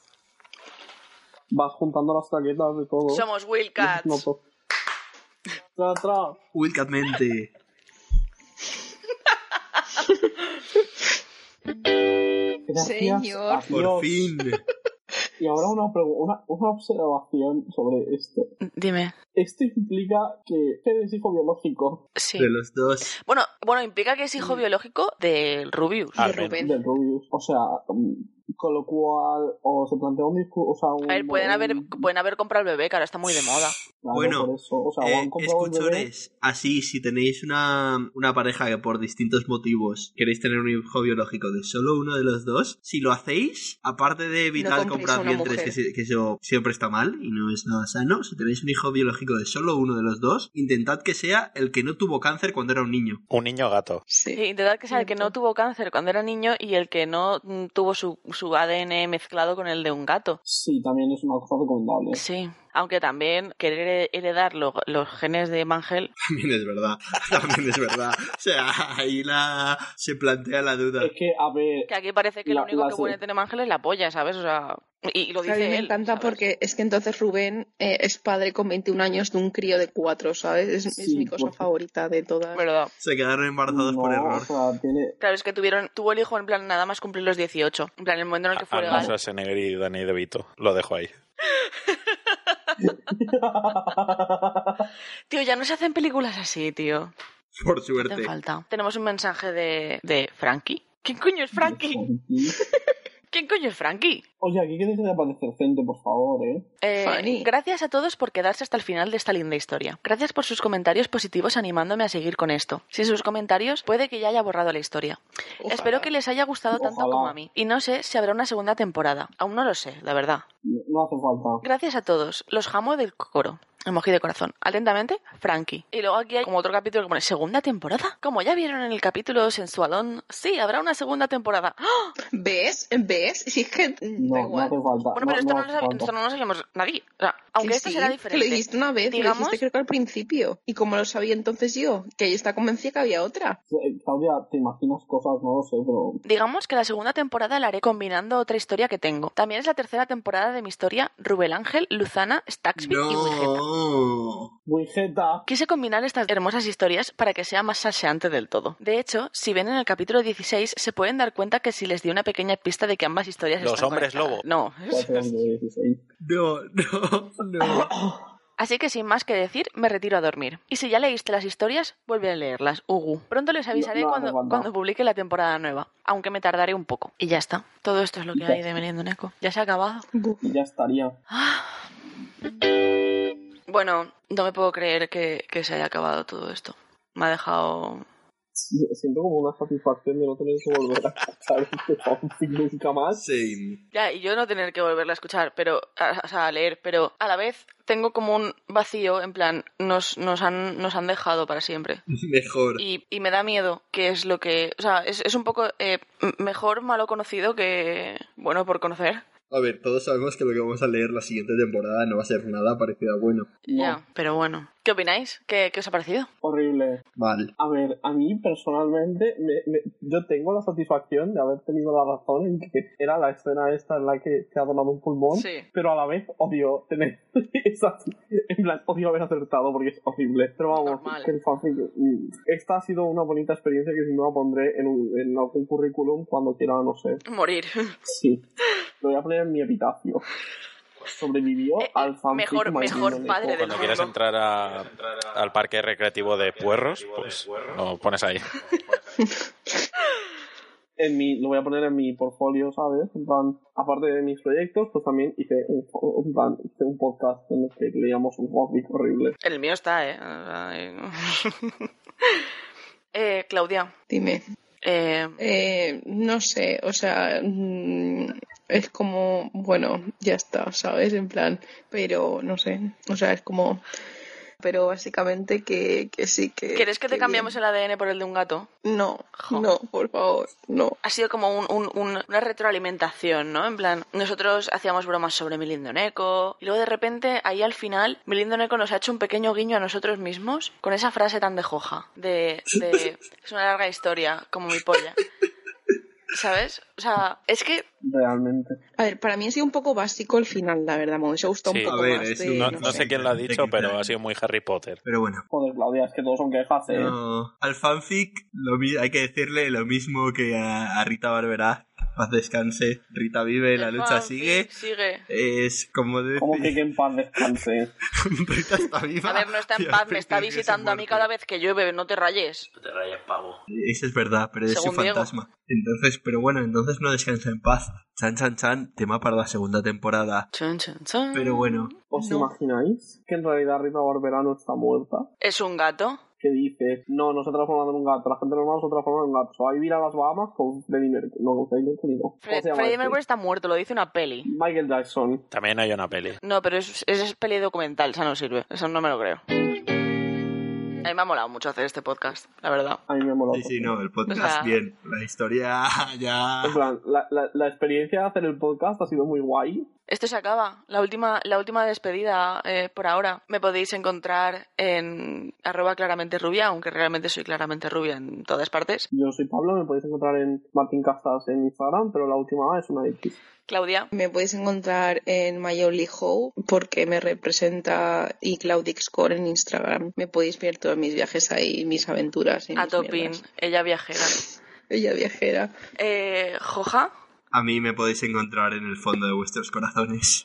Vas juntando las taquetas de todo. Somos Wildcats. No, to- Tra, tra. Wildcatmente. Gracias Señor. a Por Dios. fin. Y ahora una, pregu- una, una observación sobre esto. Dime. Esto implica que eres hijo biológico Sí. De los dos. Bueno, bueno, implica que es hijo biológico del Rubius. Al De menos. Rubén. del Rubius. O sea, mm, con lo cual, o se plantea un discurso, o sea, un... A ver, pueden un- haber, pueden haber comprado el bebé, que ahora está muy de moda. claro, Bueno, por eso. O sea, o Eh, han comprado el bebé. escuchores, así, si tenéis una, una pareja que por distintos motivos queréis tener un hijo biológico de solo uno de los dos, si lo hacéis, aparte de evitar compréis comprar una vientres, mujer. que, se- que eso siempre está mal y no es nada sano, si tenéis un hijo biológico de solo uno de los dos, intentad que sea el que no tuvo cáncer cuando era un niño. Un niño gato. Sí. Sí, intentad que sea el que no Cierto. tuvo cáncer cuando era niño y el que no mm, tuvo su, su A D N mezclado con el de un gato. Sí, también es una cosa recomendable. Sí, aunque también querer heredar lo- los genes de Mangel. También es verdad, también es verdad. O sea, ahí la se plantea la duda. Es que, a ver, Que aquí parece que La- lo único la que se- puede tener Mangel es la polla, ¿sabes? O sea, y, y lo A mí dice me él. encanta ¿sabes? porque es que entonces Rubén eh, es padre con veintiún años de un crío de cuatro, ¿sabes? Es, es Sí, mi cosa porque- favorita de todas. ¿Verdad? Se quedaron embarazados no, por error. o sea, tiene... Claro, es que tuvieron, tuvo el hijo en plan nada más cumplir los dieciocho. En plan, el momento en el que fue Arnold legal. Schwarzenegger y Danny DeVito. Lo dejo ahí. Tío, ya no se hacen películas así, tío. Por No suerte. hacen falta. Tenemos un mensaje de, de Frankie. ¿Quién coño es Frankie? ¿Quién coño es Frankie? Oye, aquí que deje de aparecer gente, por favor, ¿eh? Eh, Funny. gracias a todos por quedarse hasta el final de esta linda historia. Gracias por sus comentarios positivos animándome a seguir con esto. Sin sus comentarios, puede que ya haya borrado la historia. Ojalá. Espero que les haya gustado tanto Ojalá. como a mí. Y no sé si habrá una segunda temporada. Aún no lo sé, la verdad. No, no hace falta. Gracias a todos. Los jamo del coro. Emoji de corazón. Atentamente, Frankie. Y luego aquí hay como otro capítulo que pone ¿segunda temporada? Como ya vieron en el capítulo sensualón, sí, habrá una segunda temporada. ¡Ah! ¿Ves? ¿Ves? Si es que mm, da No, no igual. hace falta. Bueno, pero esto no, hace lo sabe- falta. esto no lo sabíamos nadie. O sea, aunque Que esto sí, será que diferente. lo dijiste una vez, Digamos- lo dijiste creo que al principio. Y como lo sabía entonces yo, que yo estaba convencida que había otra. Eh, Claudia, te imaginas cosas, no lo sé, pero... Digamos que la segunda temporada la haré combinando otra historia que tengo. También es la tercera temporada de mi historia Rubel Ángel, Luzana, Staxby y Wigeta. No. Wigeta. Quise combinar estas hermosas historias para que sea más salseante del todo. De hecho, si ven en el capítulo dieciséis, se pueden dar cuenta que si les di una pequeña pista de que ambas historias Los están hombres conectadas. lobo. No. dieciséis. No, no, no. Así que sin más que decir, me retiro a dormir. Y si ya leíste las historias, vuelve a leerlas, Ugu. Pronto les avisaré No, no hace cuando, falta. cuando publique la temporada nueva, aunque me tardaré un poco. Y ya está. Todo esto es lo que hay de Meriendo Neko. Ya se ha acabado. Buf. Y ya estaría. Bueno, no me puedo creer que, que se haya acabado todo esto. Me ha dejado... Siento como una satisfacción de no tener que volver a escuchar este fanfic nunca más. Same. Ya, y yo no tener que volverla a escuchar, pero, a- o sea, a leer, pero a la vez tengo como un vacío, en plan, nos, nos, han, nos han dejado para siempre. Mejor. Y, y me da miedo, que es lo que... O sea, es, es un poco eh, m- mejor malo conocido que bueno por conocer. A ver, todos sabemos que lo que vamos a leer la siguiente temporada no va a ser nada parecido a bueno. No. Ya, pero bueno. ¿Qué opináis? ¿Qué, qué os ha parecido? Horrible. Mal. A ver, a mí personalmente, me, me- yo tengo la satisfacción de haber tenido la razón en que era la escena esta en la que te ha donado un pulmón, Sí. pero a la vez odio tener esa, en plan, odio haber acertado porque es horrible. Pero vamos, Normal. que el fanfic, mm, esta ha sido una bonita experiencia que sin duda pondré en, un, en algún currículum cuando quiera, no sé. Morir. Sí, lo voy a poner en mi epitafio. Sobrevivió Eh, al fanfic mejor- My mejor Little padre Neko. del Cuando quieras mundo. entrar a- al parque recreativo de Puerros, pues lo pones ahí. En mi, lo voy a poner en mi portfolio, ¿sabes? En plan, aparte de mis proyectos, pues también hice un, un, plan, hice un podcast en el que leíamos un fanfic horrible. El mío está, ¿eh? O sea, eh. eh, Claudia, Dime. eh, Eh, no sé, o sea, mm, es como, bueno, ya está, ¿sabes? En plan, pero no sé, o sea, es como, pero básicamente que, que sí que... ¿Quieres que te que cambiamos bien. el A D N por el de un gato? No, Jo. no, por favor, no. Ha sido como un, un, un, una retroalimentación, ¿no? En plan, nosotros hacíamos bromas sobre Milindo Neko y luego de repente, ahí al final, Milindo Neko nos ha hecho un pequeño guiño a nosotros mismos con esa frase tan de joja, de, de es una larga historia, como mi polla. ¿Sabes? O sea, es que... Realmente. A ver, para mí ha sido un poco básico el final, la verdad. Me hubiese gustado Sí. un poco A ver, más es de... un- No, no no sé. sé quién lo ha dicho, pero ha sido muy Harry Potter. Pero bueno. Joder, Claudia, es que todos son quejas, ¿eh? No, al fanfic lo mi- hay que decirle lo mismo que a, a Rita Barberá. Paz descanse. Rita vive, la el lucha fanfic sigue. Sigue. Es como decir... Como que que en paz descanse. Rita está viva. A ver, no está en y paz, me Alfred está tiene que ser visitando a mí muerto. cada vez que llueve, no te rayes. Eso es verdad, pero es su Según Diego. fantasma. Entonces, pero bueno, entonces no descansa en paz. Chan, chan, chan, tema para la segunda temporada. Chun, chun, chun. Pero bueno, ¿Os No. imagináis que en realidad Rita Barberá no está muerta? Es un gato. Que dice, no, no se ha transformado en un gato, la gente normal se ha transformado en un gato. Se va a vivir a las Bahamas con Freddie Mercury. No, con Freddie Mercury no. ¿Cómo Fre- se llama Freddie este? Mercury está muerto, lo dice una peli. Michael Jackson. También hay una peli. No, pero es, es, es peli documental, esa no sirve. Eso no me lo creo. A mí me ha molado mucho hacer este podcast, la verdad. A mí me mola. sí, sí, no, el podcast O sea- bien. La historia ya... En plan, la, la, la experiencia de hacer el podcast ha sido muy guay. Esto se acaba. La última, la última despedida eh, por ahora. Me podéis encontrar en arroba claramente rubia, aunque realmente soy claramente rubia en todas partes. Yo soy Pablo, me podéis encontrar en Martín Castas en Instagram, pero la última es una X. Claudia. Me podéis encontrar en Mayoli How porque me representa y Claudixcore en Instagram. Me podéis ver todos mis viajes ahí, mis aventuras. Y A mis Topin, mierdas. ella viajera. Ella viajera. Eh, Joja. A mí me podéis encontrar en el fondo de vuestros corazones.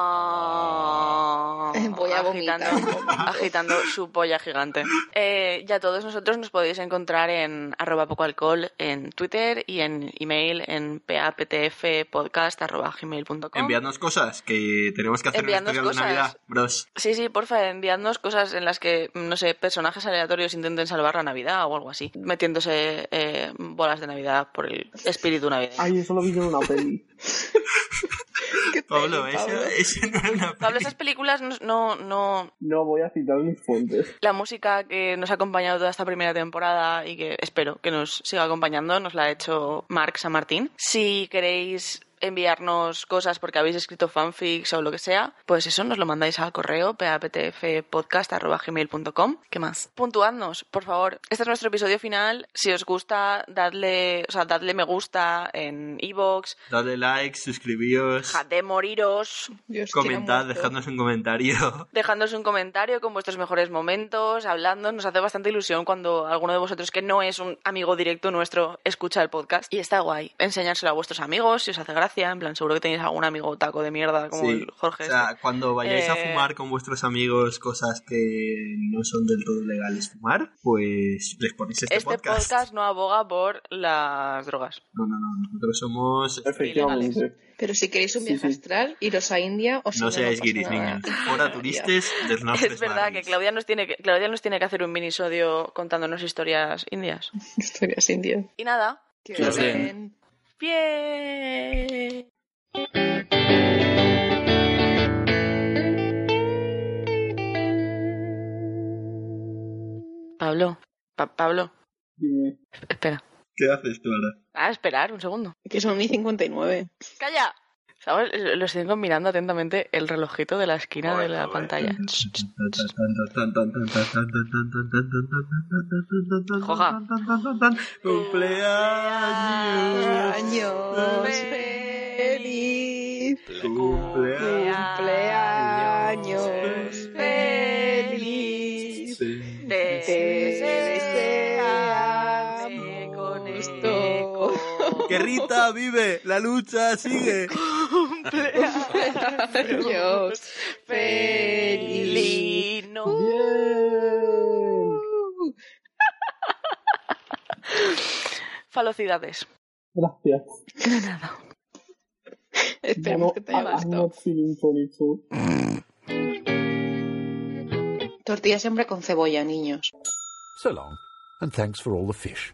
Ah, Voy a agitando, vomitar. agitando su polla gigante. Eh, y a todos nosotros nos podéis encontrar en arroba poco alcohol en Twitter y en email en paptfpodcast arroba gmail punto com. Enviadnos cosas que tenemos que hacer Enviadnos en el especial de cosas. Navidad, bros. Sí, sí, porfa, enviadnos cosas en las que, no sé, personajes aleatorios intenten salvar la Navidad o algo así, metiéndose eh, bolas de Navidad por el espíritu navideño. Ay, eso lo vi yo en una peli. ¿Qué Pablo, peli, eso, Pablo? eso no era una Pablo, peli. esas películas no, no, no... No voy a citar mis fuentes. La música que nos ha acompañado toda esta primera temporada y que espero que nos siga acompañando nos la ha hecho Marc San Martín. Si queréis enviarnos cosas porque habéis escrito fanfics o lo que sea, pues eso nos lo mandáis al correo paptfpodcast arroba gmail punto com. ¿Qué más? Puntuadnos, por favor. Este es nuestro episodio final. Si os gusta, dadle, o sea, dadle me gusta en iVoox, Dadle like, suscribíos, de moriros, Dios, quiero comentad, muerto. dejadnos un comentario. dejándonos un comentario con vuestros mejores momentos, hablando. Nos hace bastante ilusión cuando alguno de vosotros que no es un amigo directo nuestro escucha el podcast. Y está guay. Enseñárselo a vuestros amigos si os hace gracia. En plan, seguro que tenéis algún amigo taco de mierda como Sí, el Jorge. o sea, este. cuando vayáis a Eh, fumar con vuestros amigos cosas que no son del todo legales fumar, pues les ponéis este, Este podcast. no aboga por las drogas. No, no, no, nosotros somos... Efectivamente. Pero si queréis un Sí, viaje sí. astral, iros a India o si No no, seáis no pasa guiris, nada. niños. Fuera turistes del norte. Es verdad que Claudia nos tiene que Claudia nos tiene que hacer un minisodio contándonos historias indias. Historias indias. Y nada. Que Sí, sí. ven. Bien. Pablo, Pa- Pablo, Dime. espera. ¿Qué haces tú ahora? Ah, esperar un segundo. Que son mi cincuenta y nueve. ¡Calla! ¿Sabes? Lo estoy mirando atentamente el relojito de la esquina de la pantalla. Joja. Cumpleaños. Años feliz. Cumpleaños feliz. Te deseame con esto. ¡Que Rita vive! ¡La lucha sigue! Cumpleaños feliz. Felino. Bien. Falocidades. Gracias. Esperemos Bueno, que te haya I'm gustado. not feeling twenty-two. Tortilla siempre con cebolla, niños. So long, and thanks for all the fish.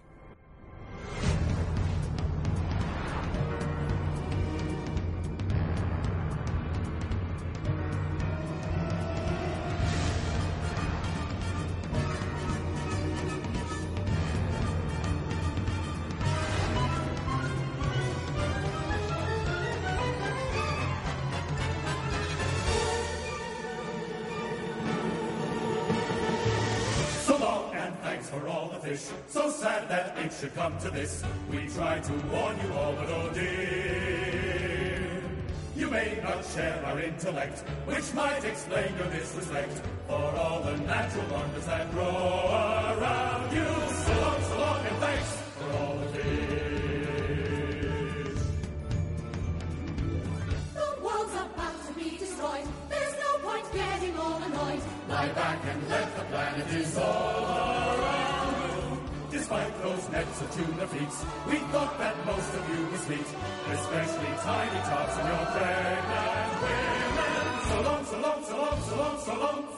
fish. So sad that it should come to this. We tried to warn you all, but oh dear, you may not share our intellect, which might explain your disrespect for all the natural wonders that grow around you. So long, so long, and thanks for all the fish. The world's about to be destroyed. There's no point getting all annoyed. Lie back and let the planet dissolve around. Despite those nets of tuna feet, we thought that most of you were sweet, especially tiny tots and your pregnant women. So long, so long, so long, so long, so long.